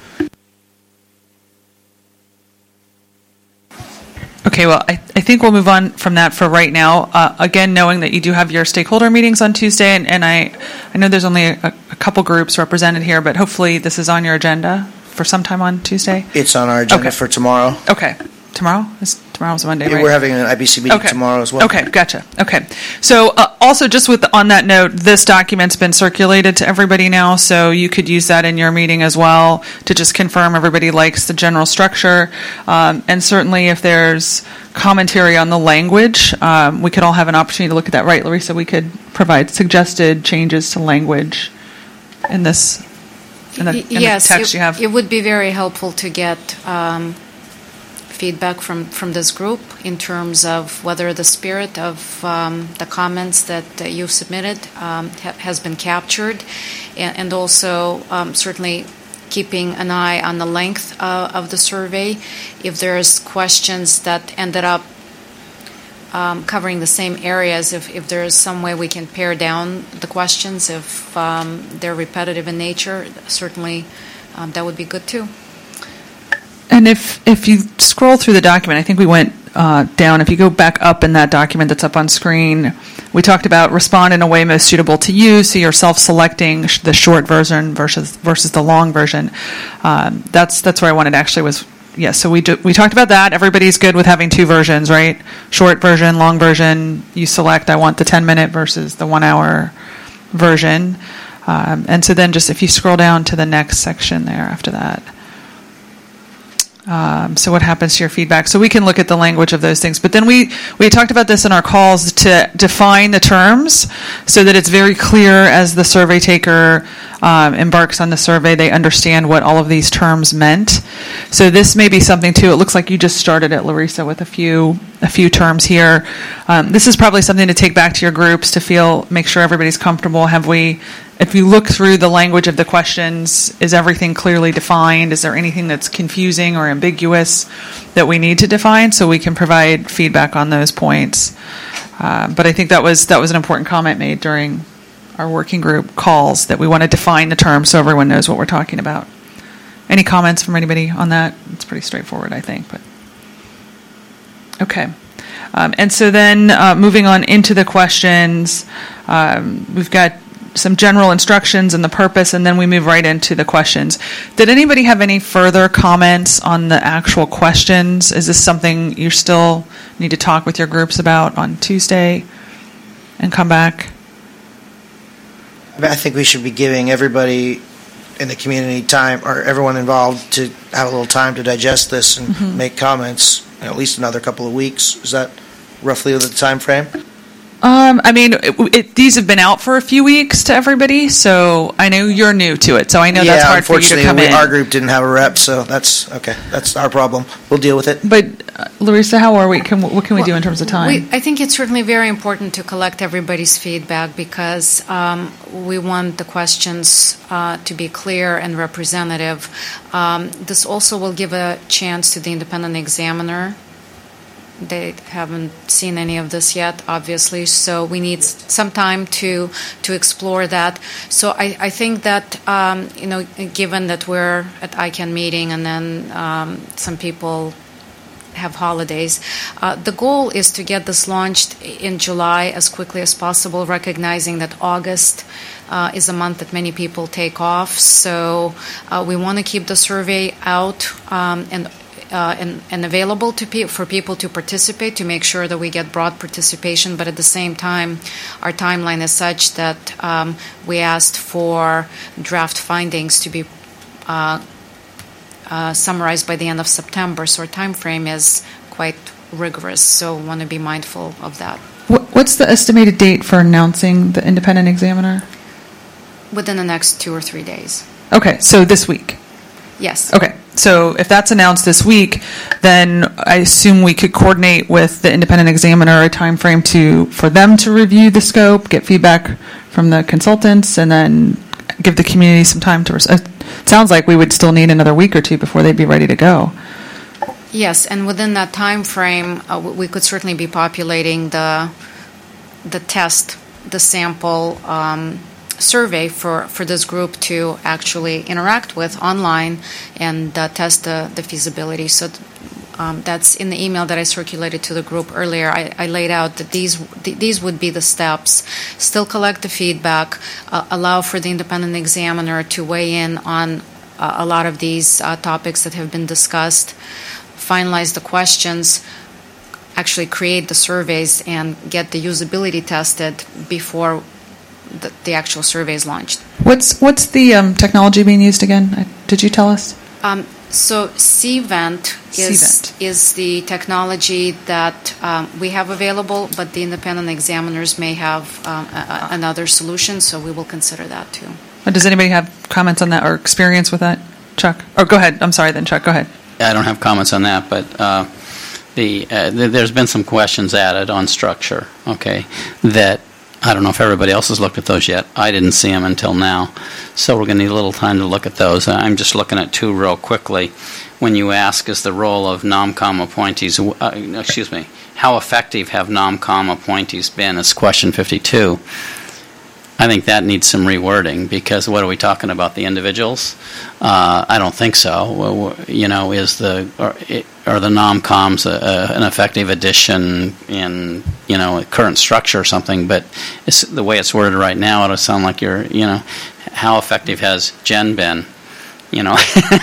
Okay, well, I, I think we'll move on from that for right now. Uh, again, knowing that you do have your stakeholder meetings on Tuesday, and, and I, I know there's only a, a couple groups represented here, but hopefully this is on your agenda for sometime on Tuesday. It's on our agenda Okay. for tomorrow. Okay. Tomorrow? Is, tomorrow's Monday, right? We're having an I B C meeting Okay. tomorrow as well. Okay, gotcha. Okay. So uh, also just with on that note, this document's been circulated to everybody now, so you could use that in your meeting as well to just confirm everybody likes the general structure. Um, and certainly if there's commentary on the language, um, we could all have an opportunity to look at that. Right, Larissa? We could provide suggested changes to language in this in the, in yes, the text it, you have. it would be very helpful to get um, feedback from, from this group in terms of whether the spirit of um, the comments that uh, you've submitted um, ha- has been captured, and, and also um, certainly keeping an eye on the length uh, of the survey. If there's questions that ended up um, covering the same areas, if, if there is some way we can pare down the questions, if um, they're repetitive in nature, certainly um, that would be good too. And if if you scroll through the document, I think we went uh, down. If you go back up in that document that's up on screen, we talked about respond in a way most suitable to you. So you're self-selecting sh- the short version versus versus the long version. Um, that's that's where I wanted actually was yes. Yeah, so we do, we talked about that. Everybody's good with having two versions, right? Short version, long version. You select. I want the ten minute versus the one hour version. Um, and so then just if you scroll down to the next section there after that. Um, so what happens to your feedback? So we can look at the language of those things. But then we, we talked about this in our calls to define the terms so that it's very clear as the survey taker um, embarks on the survey, they understand what all of these terms meant. So this may be something too. It looks like you just started it, Larissa, with a few a few terms here. Um, this is probably something to take back to your groups to feel, make sure everybody's comfortable. Have we, if you look through the language of the questions, is everything clearly defined? Is there anything that's confusing or ambiguous that we need to define so we can provide feedback on those points? Uh, but I think that was that was an important comment made during our working group calls, that we want to define the term so everyone knows what we're talking about. Any comments from anybody on that? It's pretty straightforward, I think. But okay. Um, and so then uh, moving on into the questions, um, we've got some general instructions and the purpose, and then we move right into the questions. Did anybody have any further comments on the actual questions? Is this something you still need to talk with your groups about on Tuesday and come back? I think we should be giving everybody in the community time, or everyone involved, to have a little time to digest this and Mm-hmm. make comments, you know, at least another couple of weeks. Is that roughly the time frame? Um, I mean, it, it, these have been out for a few weeks to everybody, so I know you're new to it, so I know yeah, that's hard for you to unfortunately, come we, in. our group didn't have a rep, so that's okay. That's our problem. We'll deal with it. But, uh, Larissa, how are we? Can, what can we do in terms of time? We, I think it's certainly very important to collect everybody's feedback because um, we want the questions uh, to be clear and representative. Um, this also will give a chance to the independent examiner. They haven't seen any of this yet, obviously, so we need some time to to explore that. So I, I think that, um, you know, given that we're at I CANN meeting and then um, some people have holidays, uh, the goal is to get this launched in July as quickly as possible, recognizing that August uh, is a month that many people take off. So uh, we want to keep the survey out um, and Uh, and, and available to pe- for people to participate, to make sure that we get broad participation. But at the same time, our timeline is such that um, we asked for draft findings to be uh, uh, summarized by the end of September. So our time frame is quite rigorous. So we want to be mindful of that. What, what's the estimated date for announcing the independent examiner? Within the next two or three days. Okay, so this week. Yes. Okay, so if that's announced this week, then I assume we could coordinate with the independent examiner a time frame to for them to review the scope, get feedback from the consultants, and then give the community some time to. Res- it sounds like we would still need another week or two before they'd be ready to go. Yes, and within that time frame, uh, we could certainly be populating the the test, the sample. Um, survey for, for this group to actually interact with online and uh, test the, the feasibility. So um, that's in the email that I circulated to the group earlier. I, I laid out that these th- these would be the steps. Still collect the feedback, uh, allow for the independent examiner to weigh in on uh, a lot of these uh, topics that have been discussed, finalize the questions, actually create the surveys and get the usability tested before The, the actual survey is launched. What's what's the um, technology being used again? I, did you tell us? Um, so C-Vent is C-Vent. is the technology that um, we have available, but the independent examiners may have um, a, a, another solution, so we will consider that too. Does anybody have comments on that or experience with that, Chuck? Or go ahead. I'm sorry, then Chuck. Go ahead. I don't have comments on that, but uh, the uh, th- there's been some questions added on structure. Okay, that. I don't know if everybody else has looked at those yet. I didn't see them until now. So we're going to need a little time to look at those. I'm just looking at two real quickly. When you ask, is the role of NOMCOM appointees, uh, excuse me, how effective have NOMCOM appointees been? It's question fifty-two. I think that needs some rewording because what are we talking about, the individuals? Uh, I don't think so. You know, is the are, are the NOMCOMs a, a, an effective addition in, you know, current structure or something? But it's, the way it's worded right now, it'll sound like you're, you know, how effective has Jen been, you know,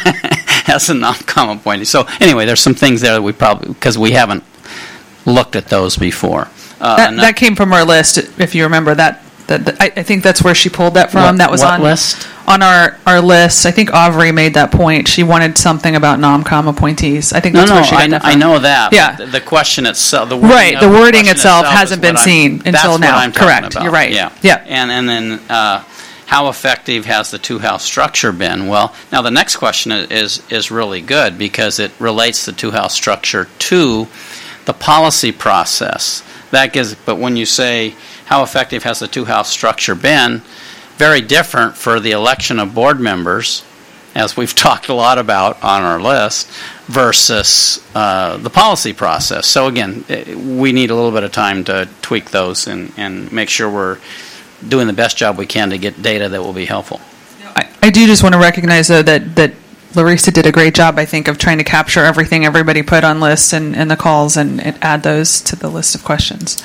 as a NOMCOM appointee? So anyway, there's some things there that we probably, because we haven't looked at those before. Uh, that, that came from our list, if you remember that. That, that, I, I think that's where she pulled that from. What, that was what on list? on our, our list. I think Aubrey made that point. She wanted something about NOMCOM appointees. I think No, that's no, where she got I, that from. I know that. Yeah. but The, the question itself, the wording Right, of the wording question itself is hasn't been what seen I'm- until that's now. What I'm talking Correct. about. You're right. Yeah. Yeah. And and then uh, how effective has the two-house structure been? Well, now the next question is, is is really good because it relates the two-house structure to the policy process. That gives. But when you say how effective has the two-house structure been, very different for the election of board members, as we've talked a lot about on our list, versus uh, the policy process. So again, we need a little bit of time to tweak those and, and make sure we're doing the best job we can to get data that will be helpful. I, I do just want to recognize, though, that, that Larissa did a great job, I think, of trying to capture everything everybody put on lists and, and the calls and, and add those to the list of questions.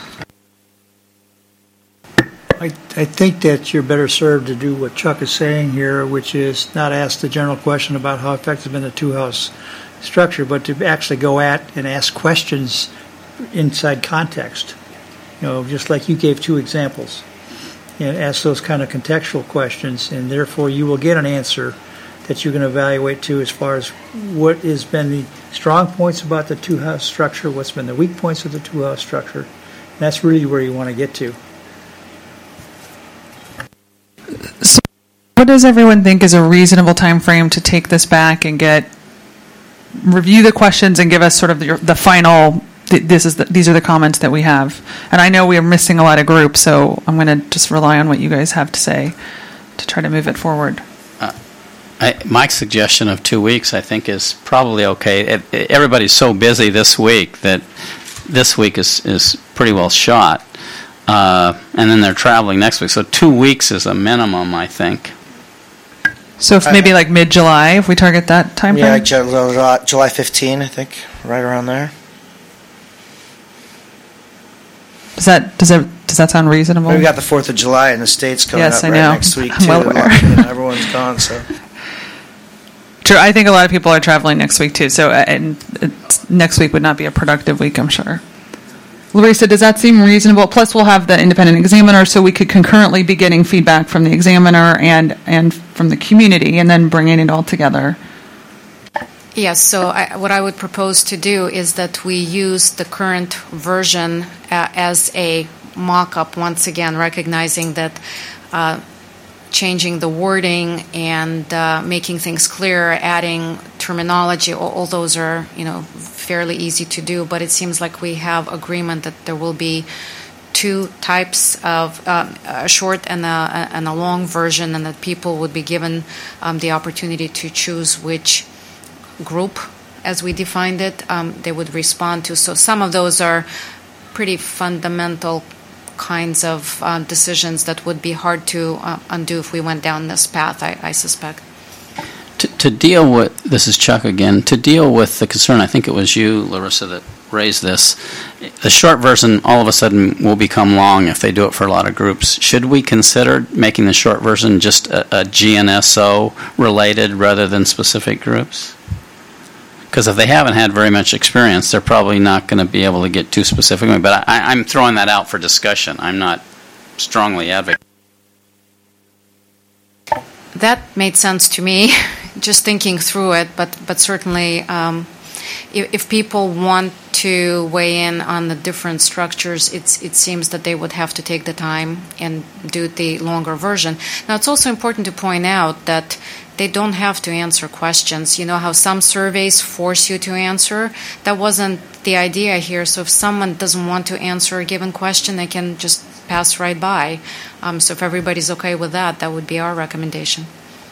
I, I think that you're better served to do what Chuck is saying here, which is not ask the general question about how effective has been the two-house structure, but to actually go at and ask questions inside context. You know, just like you gave two examples. And ask those kind of contextual questions, and therefore you will get an answer that you can evaluate to as far as what has been the strong points about the two-house structure, what's been the weak points of the two-house structure. And that's really where you want to get to. So what does everyone think is a reasonable time frame to take this back and get review the questions and give us sort of the, the final th- this is the, these are the comments that we have? And I know we are missing a lot of groups, so I'm going to just rely on what you guys have to say to try to move it forward. Uh, I, my suggestion of two weeks, I think, is probably okay. It, it, everybody's so busy this week that this week is, is pretty well shot. Uh, and then they're traveling next week. So two weeks is a minimum, I think. So if maybe like mid-July, if we target that time Yeah, frame? like July, July fifteenth, I think, right around there. Does that does that does that sound reasonable? We got the Fourth of July in the States coming Yes, up I right know. next week I'm too. well aware. You know, everyone's gone, so. True. I think a lot of people are traveling next week too. So uh, and it's, next week would not be a productive week, I'm sure. Larissa, does that seem reasonable? Plus, we'll have the independent examiner, so we could concurrently be getting feedback from the examiner and and from the community, and then bringing it all together. Yes, so I, what I would propose to do is that we use the current version uh, as a mock-up, once again, recognizing that uh, changing the wording and uh, making things clearer, adding terminology, all, all those are, you know, fairly easy to do. But it seems like we have agreement that there will be two types of uh, a short and a, and a long version, and that people would be given um, the opportunity to choose which group, as we defined it, um, they would respond to. So some of those are pretty fundamental kinds of uh, decisions that would be hard to uh, undo if we went down this path, I, I suspect. To, to deal with, this is Chuck again, to deal with the concern, I think it was you, Larissa, that raised this, the short version all of a sudden will become long if they do it for a lot of groups. Should we consider making the short version just a, a G N S O related rather than specific groups? Because if they haven't had very much experience, they're probably not going to be able to get too specific. But I, I'm throwing that out for discussion. I'm not strongly advocating. That made sense to me, just thinking through it. But but certainly, um, if, if people want to weigh in on the different structures, it's it seems that they would have to take the time and do the longer version. Now, it's also important to point out that they don't have to answer questions. You know how some surveys force you to answer? That wasn't the idea here. So if someone doesn't want to answer a given question, they can just pass right by. Um, so if everybody's okay with that, that would be our recommendation.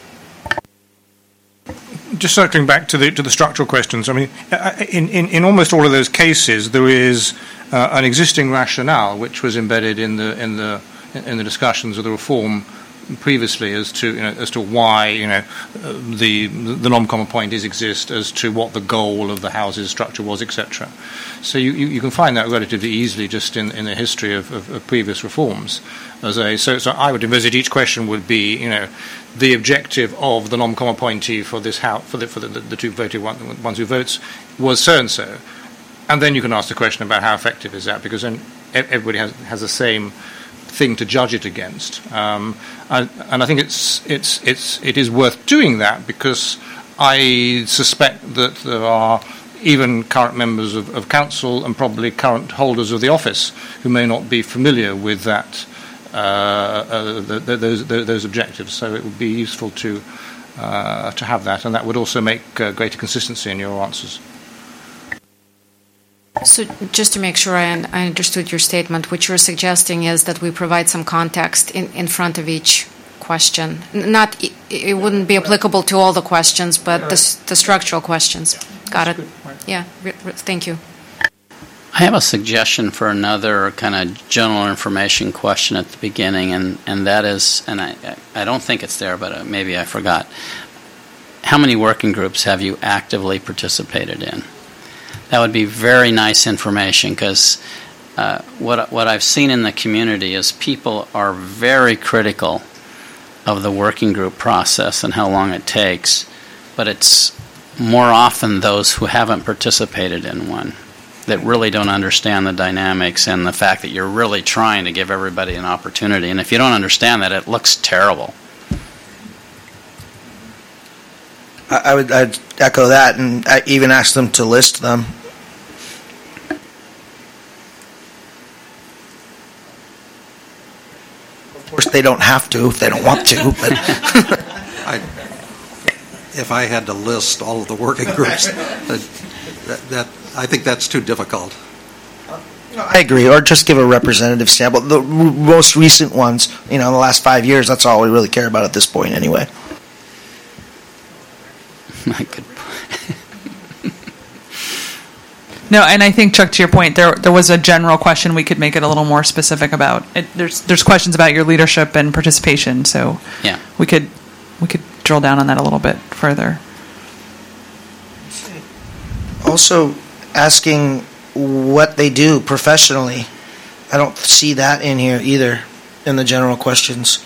Just circling back to the to the structural questions, I mean, in, in, in almost all of those cases, there is uh, an existing rationale which was embedded in the in the in the discussions of the reform previously as to you know as to why you know uh, the the non-common appointees exist, as to what the goal of the house's structure was, et cetera. So you, you, you can find that relatively easily just in, in the history of, of, of previous reforms. As a so so I would envisage each question would be you know the objective of the non-common appointee for this house for the for the, the, the two voted one, ones who votes was so and so, and then you can ask the question about how effective is that, because then everybody has has the same thing to judge it against, um, and, and I think it's it's it's it is worth doing that, because I suspect that there are even current members of, of council and probably current holders of the office who may not be familiar with that uh, uh, the, the, those the, those objectives. So it would be useful to uh, to have that, and that would also make uh, greater consistency in your answers. So just to make sure I, un- I understood your statement, what you're suggesting is that we provide some context in, in front of each question. N- Not it, it wouldn't be applicable to all the questions, but the, s- the structural questions. Got it. Yeah, re- re- thank you. I have a suggestion for another kind of general information question at the beginning, and, and that is, and I, I don't think it's there, but maybe I forgot. How many working groups have you actively participated in? That would be very nice information, because uh, what what I've seen in the community is people are very critical of the working group process and how long it takes, but it's more often those who haven't participated in one that really don't understand the dynamics and the fact that you're really trying to give everybody an opportunity. And if you don't understand that, it looks terrible. I, I would I'd echo that, and I even ask them to list them. Of course, they don't have to if they don't want to. But I, if I had to list all of the working groups, that, that I think that's too difficult. I agree, or just give a representative sample. The r- most recent ones, you know, in the last five years, that's all we really care about at this point, anyway. My good. No, and I think, Chuck, to your point, there there was a general question. We could make it a little more specific about it. There's there's questions about your leadership and participation, so yeah, we could we could drill down on that a little bit further. Also, asking what they do professionally. I don't see that in here either, in the general questions.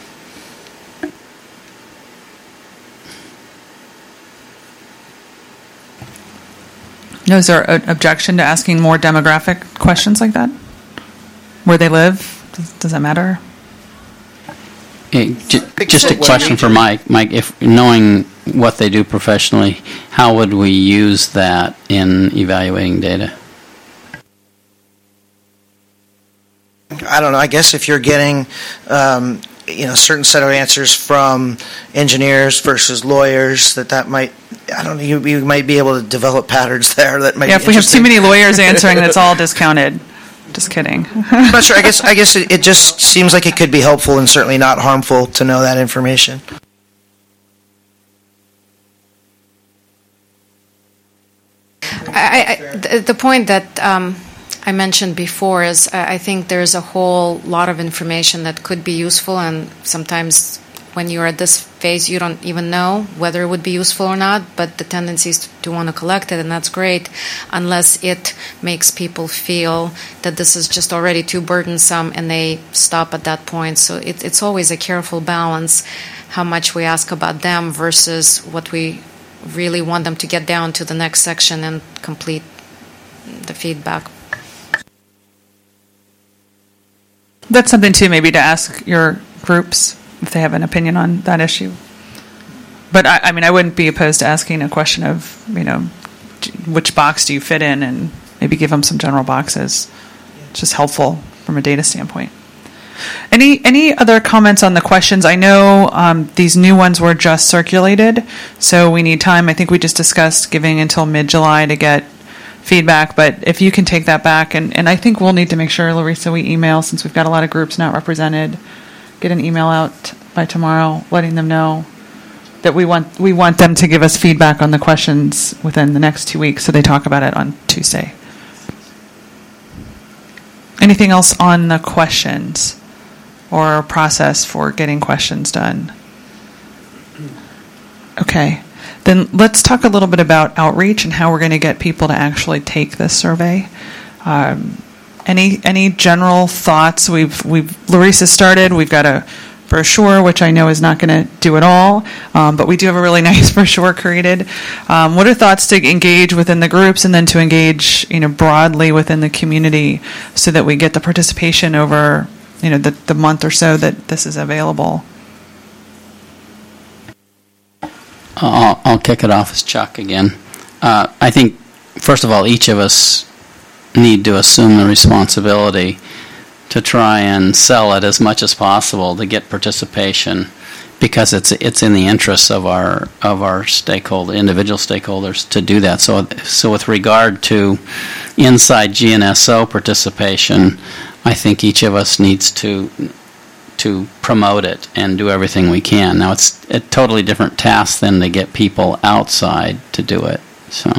No, is there an objection to asking more demographic questions like that? Where they live? Does, does that matter? Hey, j- just a question for Mike. Mike, if knowing what they do professionally, how would we use that in evaluating data? I don't know. I guess if you're getting um, you know, a certain set of answers from engineers versus lawyers, that that might, I don't know, you, you might be able to develop patterns there that might Yeah, be if we have too interesting. many lawyers answering, that's all discounted. Just kidding. I'm not sure. I guess, I guess it, it just seems like it could be helpful and certainly not harmful to know that information. I, I, the, the point that um, I mentioned before is I I think there's a whole lot of information that could be useful, and sometimes when you're at this phase, you don't even know whether it would be useful or not, but the tendency is to want to collect it, and that's great, unless it makes people feel that this is just already too burdensome and they stop at that point. So it, it's always a careful balance how much we ask about them versus what we really want them to get down to the next section and complete the feedback. That's something, too, maybe to ask your groups if they have an opinion on that issue. But, I, I mean, I wouldn't be opposed to asking a question of, you know, which box do you fit in, and maybe give them some general boxes. It's just helpful from a data standpoint. Any any other comments on the questions? I know um, these new ones were just circulated, so we need time. I think we just discussed giving until mid-July to get feedback, but if you can take that back, and, and I think we'll need to make sure, Larissa, we email, since we've got a lot of groups not represented, get an email out by tomorrow letting them know that we want we want them to give us feedback on the questions within the next two weeks, so they talk about it on Tuesday. Anything else on the questions or process for getting questions done? Okay. Then let's talk a little bit about outreach and how we're going to get people to actually take this survey. Um, any any general thoughts? We've we've Larissa started. We've got a brochure, which I know is not going to do it all, um, but we do have a really nice brochure created. Um, what are thoughts to engage within the groups, and then to engage, you know, broadly within the community, so that we get the participation over, you know, the, the month or so that this is available? I'll, I'll kick it off as Chuck again. Uh, I think, first of all, each of us need to assume the responsibility to try and sell it as much as possible to get participation, because it's it's in the interests of our of our stakeholder individual stakeholders to do that. So so with regard to inside G N S O participation, I think each of us needs to to promote it and do everything we can. Now, it's a totally different task than to get people outside to do it. So.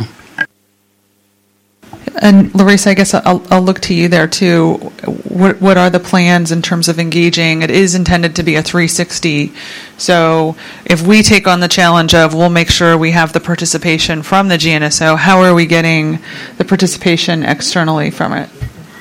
And Larissa, I guess I'll, I'll look to you there too. What, what are the plans in terms of engaging? It is intended to be a three sixty. So if we take on the challenge of, we'll make sure we have the participation from the G N S O, how are we getting the participation externally from it?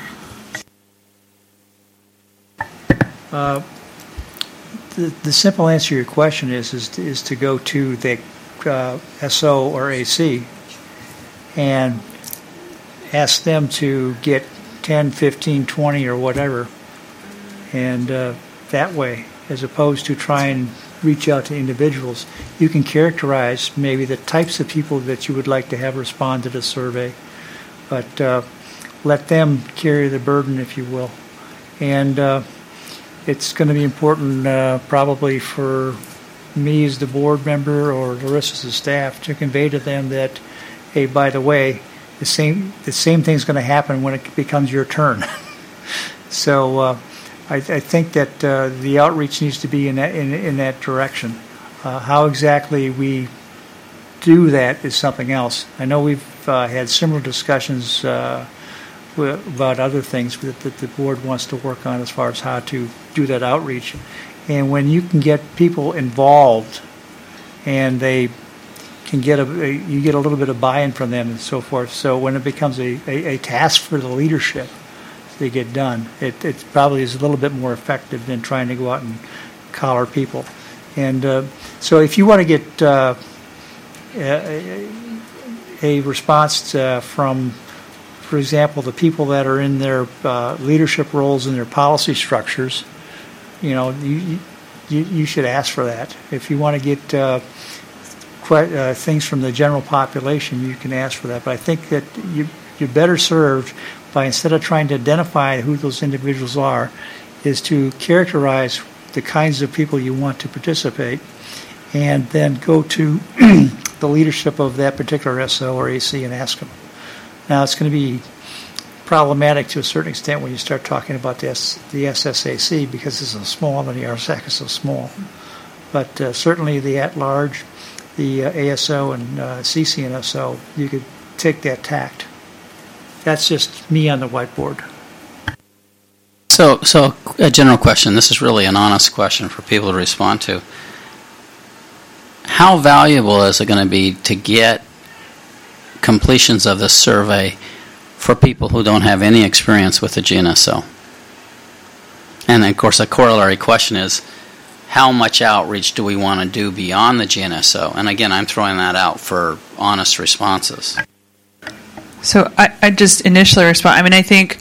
Uh, the, the simple answer to your question is is to, is to go to the uh, S O or A C and ask them to get ten, fifteen, twenty or whatever, and uh, that way, as opposed to try and reach out to individuals, you can characterize maybe the types of people that you would like to have respond to the survey, but uh, let them carry the burden, if you will. And uh, it's going to be important uh, probably for me as the board member or Larissa as the staff to convey to them that, hey, by the way, the same the same thing's going to happen when it becomes your turn. So uh, I, I think that uh, the outreach needs to be in that in, in that direction. Uh, how exactly we do that is something else. I know we've uh, had similar discussions uh, about other things that, that the board wants to work on as far as how to do that outreach. And when you can get people involved and they can get a, a you get a little bit of buy-in from them and so forth. So when it becomes a, a, a task for the leadership to get done, it, it probably is a little bit more effective than trying to go out and collar people. And uh, so if you want to get uh, a, a response uh, from, for example, the people that are in their uh, leadership roles in their policy structures, you know, you, you, you should ask for that. If you want to get uh, quite, uh, things from the general population, you can ask for that. But I think that you, you're better served by, instead of trying to identify who those individuals are, is to characterize the kinds of people you want to participate, and then go to the leadership of that particular S O or A C and ask them. Now, it's going to be problematic to a certain extent when you start talking about the, S, the S S A C because it's so small and the R S A C is so small. But uh, certainly the at-large, the uh, A S O and uh, C C N S O, you could take that tact. That's just me on the whiteboard. So, so a general question. This is really an honest question for people to respond to. How valuable is it going to be to get completions of this survey for people who don't have any experience with the G N S O? And of course, a corollary question is, how much outreach do we want to do beyond the G N S O? And again, I'm throwing that out for honest responses. So I, I just initially respond. I mean, I think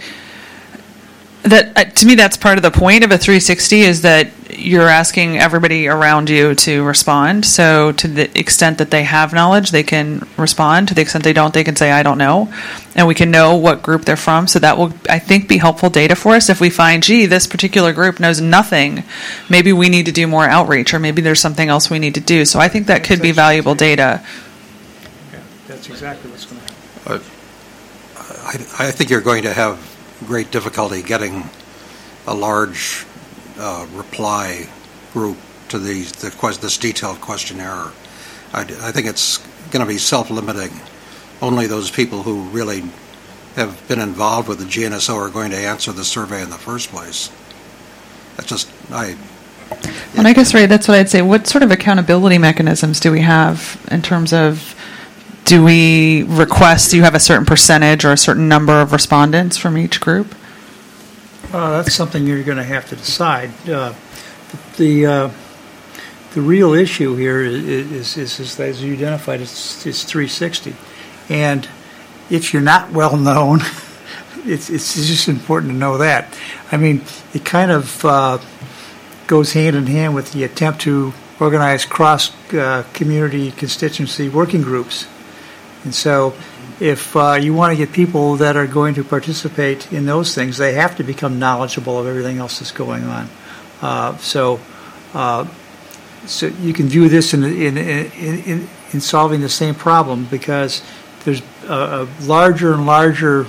that uh, to me that's part of the point of a three sixty is that you're asking everybody around you to respond. So to the extent that they have knowledge, they can respond. To the extent they don't, they can say, I don't know. And we can know what group they're from. So that will, I think, be helpful data for us. If we find, gee, this particular group knows nothing, maybe we need to do more outreach, or maybe there's something else we need to do. So I think that could be valuable data. Yeah, that's exactly what's going to happen. I, I think you're going to have great difficulty getting a large uh, reply group to the, the quest, this detailed questionnaire. I, I think it's going to be self-limiting. Only those people who really have been involved with the G N S O are going to answer the survey in the first place. That's just, I... And I guess, Ray, that's what I'd say. What sort of accountability mechanisms do we have in terms of, do we request, do you have a certain percentage or a certain number of respondents from each group? Uh, that's something you're going to have to decide. Uh, the uh, the real issue here is, is, is, is as you identified, it's, it's three sixty. And if you're not well known, it's, it's just important to know that. I mean, it kind of uh, goes hand in hand with the attempt to organize cross-community uh, constituency working groups. And so if uh, you want to get people that are going to participate in those things, they have to become knowledgeable of everything else that's going on. Uh, so uh, so you can view this in, in, in, in, in solving the same problem, because there's a, a larger and larger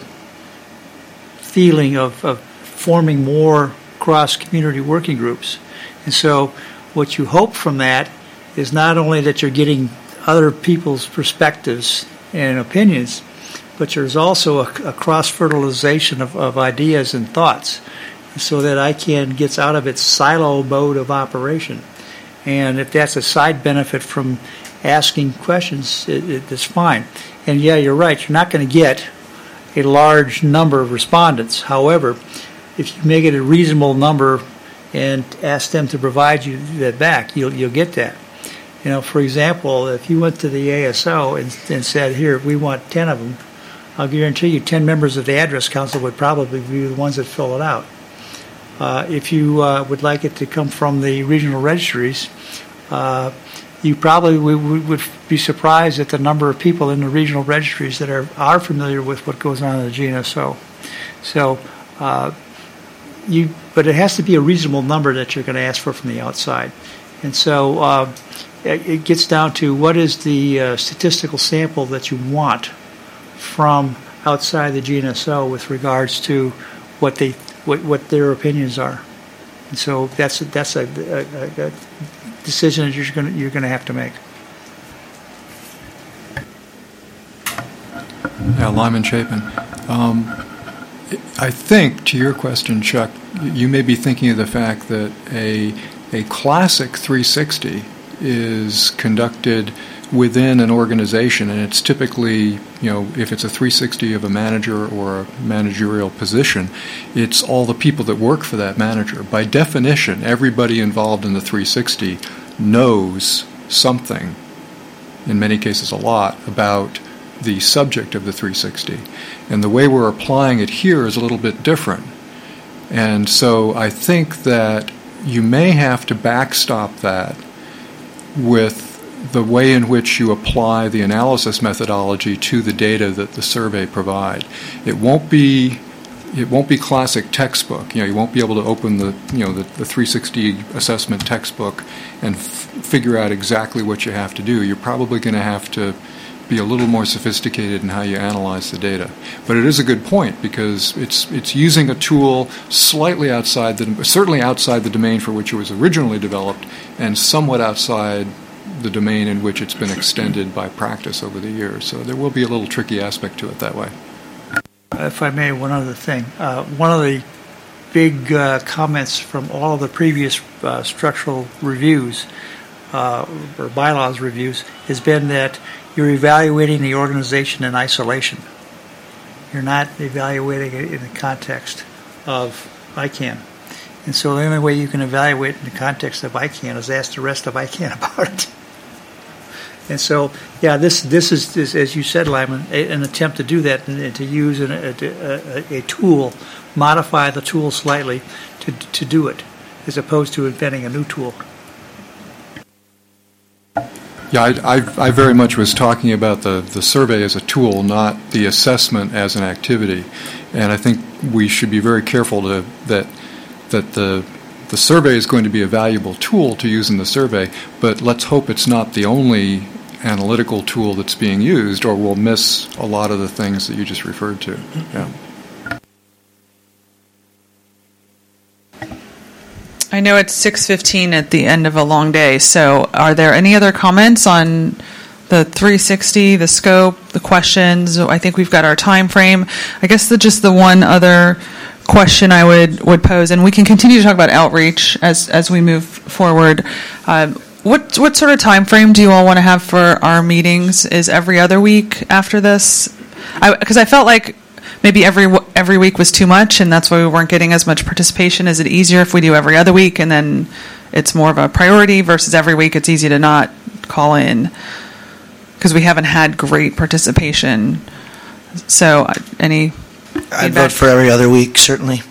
feeling of, of forming more cross-community working groups. And so what you hope from that is not only that you're getting other people's perspectives and opinions, but there's also a, a cross-fertilization of, of ideas and thoughts, so that I C A N gets out of its silo mode of operation. And if that's a side benefit from asking questions, it, it, it's fine. And yeah, you're right, you're not going to get a large number of respondents. However, if you make it a reasonable number and ask them to provide you that back, you'll, you'll get that. You know, for example, if you went to the A S O and, and said, here, we want ten of them, I'll guarantee you ten members of the Address Council would probably be the ones that fill it out. Uh, if you uh, would like it to come from the regional registries, uh, you probably would, would be surprised at the number of people in the regional registries that are, are familiar with what goes on in the G N S O. So, uh, you, but it has to be a reasonable number that you're going to ask for from the outside. And so uh, it gets down to what is the uh, statistical sample that you want from outside the G N S O with regards to what they what, what their opinions are. And so that's a, that's a, a, a decision that you're going to you're going to have to make. Yeah, Lyman Chapin. Um, I think, to your question, Chuck, you may be thinking of the fact that a a classic three sixty is conducted within an organization, and it's typically, you know, if it's a three sixty of a manager or a managerial position, it's all the people that work for that manager. By definition, everybody involved in the three sixty knows something, in many cases a lot, about the subject of the three sixty. And the way we're applying it here is a little bit different. And so I think that you may have to backstop that with the way in which you apply the analysis methodology to the data that the survey provide. It won't be it won't be classic textbook. You know, you won't be able to open the, you know, the, the three sixty assessment textbook and f- figure out exactly what you have to do. You're probably going to have to be a little more sophisticated in how you analyze the data. But it is a good point, because it's it's using a tool slightly outside the, certainly outside the domain for which it was originally developed, and somewhat outside the domain in which it's been extended by practice over the years. So there will be a little tricky aspect to it that way. If I may, one other thing. Uh, one of the big uh, comments from all of the previous uh, structural reviews uh, or bylaws reviews has been that you're evaluating the organization in isolation. You're not evaluating it in the context of I CANN. And so the only way you can evaluate in the context of I CANN is ask the rest of I CANN about it. And so, yeah, this this is, this, as you said, Lyman, a, an attempt to do that and, and to use an, a, a, a tool, modify the tool slightly to to do it, as opposed to inventing a new tool. Yeah, I, I, I very much was talking about the, the survey as a tool, not the assessment as an activity. And I think we should be very careful to, that that the the survey is going to be a valuable tool to use in the survey, but let's hope it's not the only analytical tool that's being used, or we'll miss a lot of the things that you just referred to. Yeah. I know it's six fifteen at the end of a long day, so are there any other comments on the three sixty, the scope, the questions? I think we've got our time frame. I guess the, just the one other question I would, would pose, and we can continue to talk about outreach as as we move forward. Um, what what sort of time frame do you all want to have for our meetings? Is every other week after this? Because I, I felt like maybe every every week was too much, and that's why we weren't getting as much participation. Is it easier if we do every other week, and then it's more of a priority, versus every week it's easy to not call in? Because we haven't had great participation. So, uh, any I'd feedback? vote for every other week, certainly.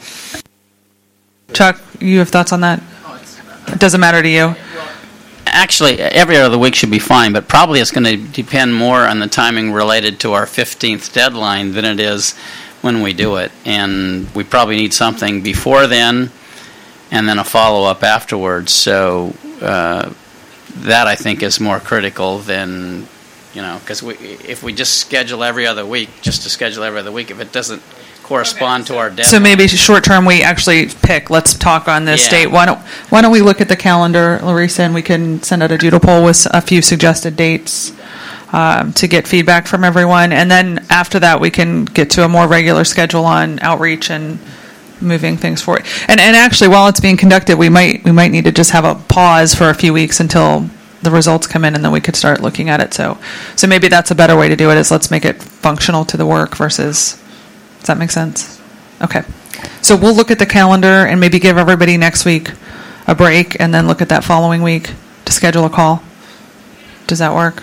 Chuck, you have thoughts on that? It doesn't matter to you? Actually, every other week should be fine, but probably it's going to depend more on the timing related to our fifteenth deadline than it is when we do it. And we probably need something before then and then a follow-up afterwards. So uh, that, I think, is more critical than, you know, because we, if we just schedule every other week, just to schedule every other week, if it doesn't correspond to our deadline. So maybe short term we actually pick, let's talk on this Yeah. date. Why don't why don't we look at the calendar, Larissa, and we can send out a doodle poll with a few suggested dates um, to get feedback from everyone. And then after that we can get to a more regular schedule on outreach and moving things forward. And and actually while it's being conducted, we might we might need to just have a pause for a few weeks until the results come in, and then we could start looking at it. So so maybe that's a better way to do it, is let's make it functional to the work versus... Does that make sense? Okay. So we'll look at the calendar and maybe give everybody next week a break, and then look at that following week to schedule a call. Does that work?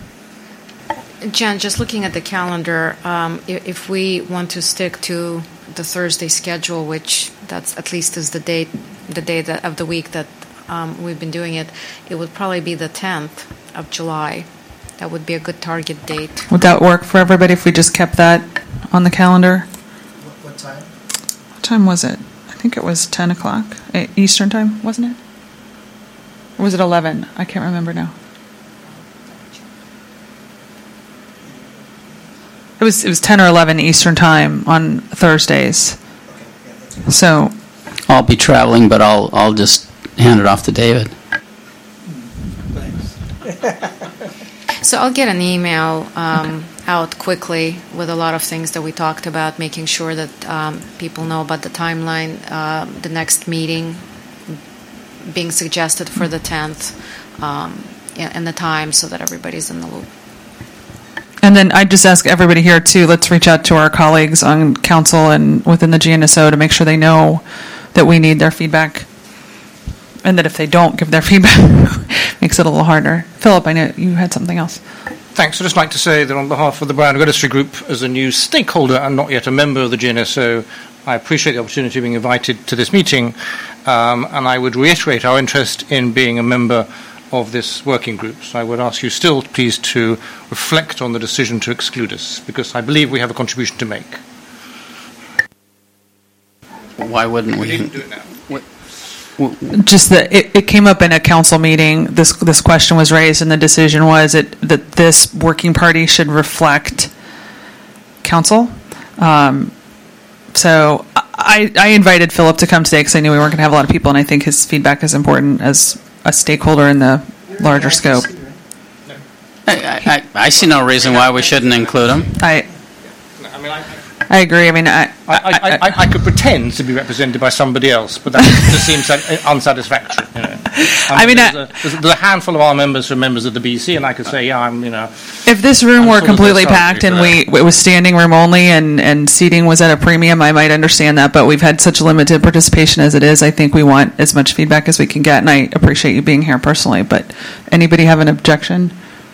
Jen, just looking at the calendar, um, if, if we want to stick to the Thursday schedule, which that's at least is the date, the day that, of the week that um, we've been doing it, it would probably be the tenth of July. That would be a good target date. Would that work for everybody if we just kept that on the calendar? What, what time? What time was it? I think it was ten o'clock Eastern time, wasn't it? Or was it eleven? I can't remember now. It was it was ten or eleven Eastern time on Thursdays. So I'll be traveling, but I'll I'll just hand it off to David. So I'll get an email um, out quickly with a lot of things that we talked about, making sure that um, people know about the timeline, uh, the next meeting being suggested for the tenth, um, and the time, so that everybody's in the loop. And then I just ask everybody here too, let's reach out to our colleagues on council and within the G N S O to make sure they know that we need their feedback. And that if they don't give their feedback, makes it a little harder. Philip, I know you had something else. Thanks. I'd just like to say that on behalf of the Brown Registry Group, as a new stakeholder and not yet a member of the G N S O, I appreciate the opportunity of being invited to this meeting, um, and I would reiterate our interest in being a member of this working group. So I would ask you still, please, to reflect on the decision to exclude us, because I believe we have a contribution to make. Why wouldn't we? do it now. Just that it, it came up in a council meeting. This this question was raised, and the decision was it, that this working party should reflect council. Um, so I, I invited Philip to come today because I knew we weren't going to have a lot of people, and I think his feedback is important as a stakeholder in the larger scope. I, I, I see no reason why we shouldn't include him. I I mean, I, I agree. I mean, I I, I, I, I could pretend to be represented by somebody else, but that just seems unsatisfactory. You know. I mean, I mean, there's, I, a, there's, there's a handful of our members who are members of the B C, and I could say, yeah, I'm, you know. If this room I'm were sort of completely sorry packed for and that. we it was standing room only and, and seating was at a premium, I might understand that. But we've had such limited participation as it is. I think we want as much feedback as we can get, and I appreciate you being here personally. But anybody have an objection?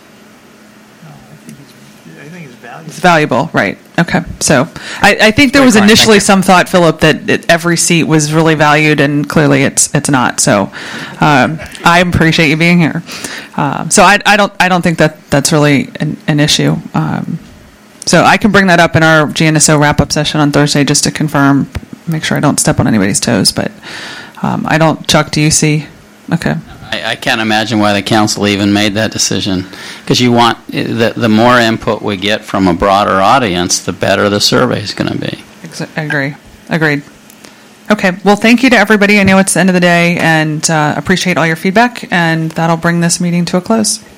I think it's valuable. It's valuable, right? Okay. So I, I think there Very was kind, initially thank you. some thought, Philip, that it, every seat was really valued, and clearly it's it's not. So um, I appreciate you being here. Um, so I, I don't I don't think that that's really an, an issue. Um, so I can bring that up in our G N S O wrap up session on Thursday just to confirm, make sure I don't step on anybody's toes. But um, I don't. Chuck, do you see? Okay. I, I can't imagine why the council even made that decision, because you want the the more input we get from a broader audience, the better the survey is going to be. Exa- I agree. Agreed. Okay. Well, thank you to everybody. I know it's the end of the day, and uh, appreciate all your feedback. And that'll bring this meeting to a close.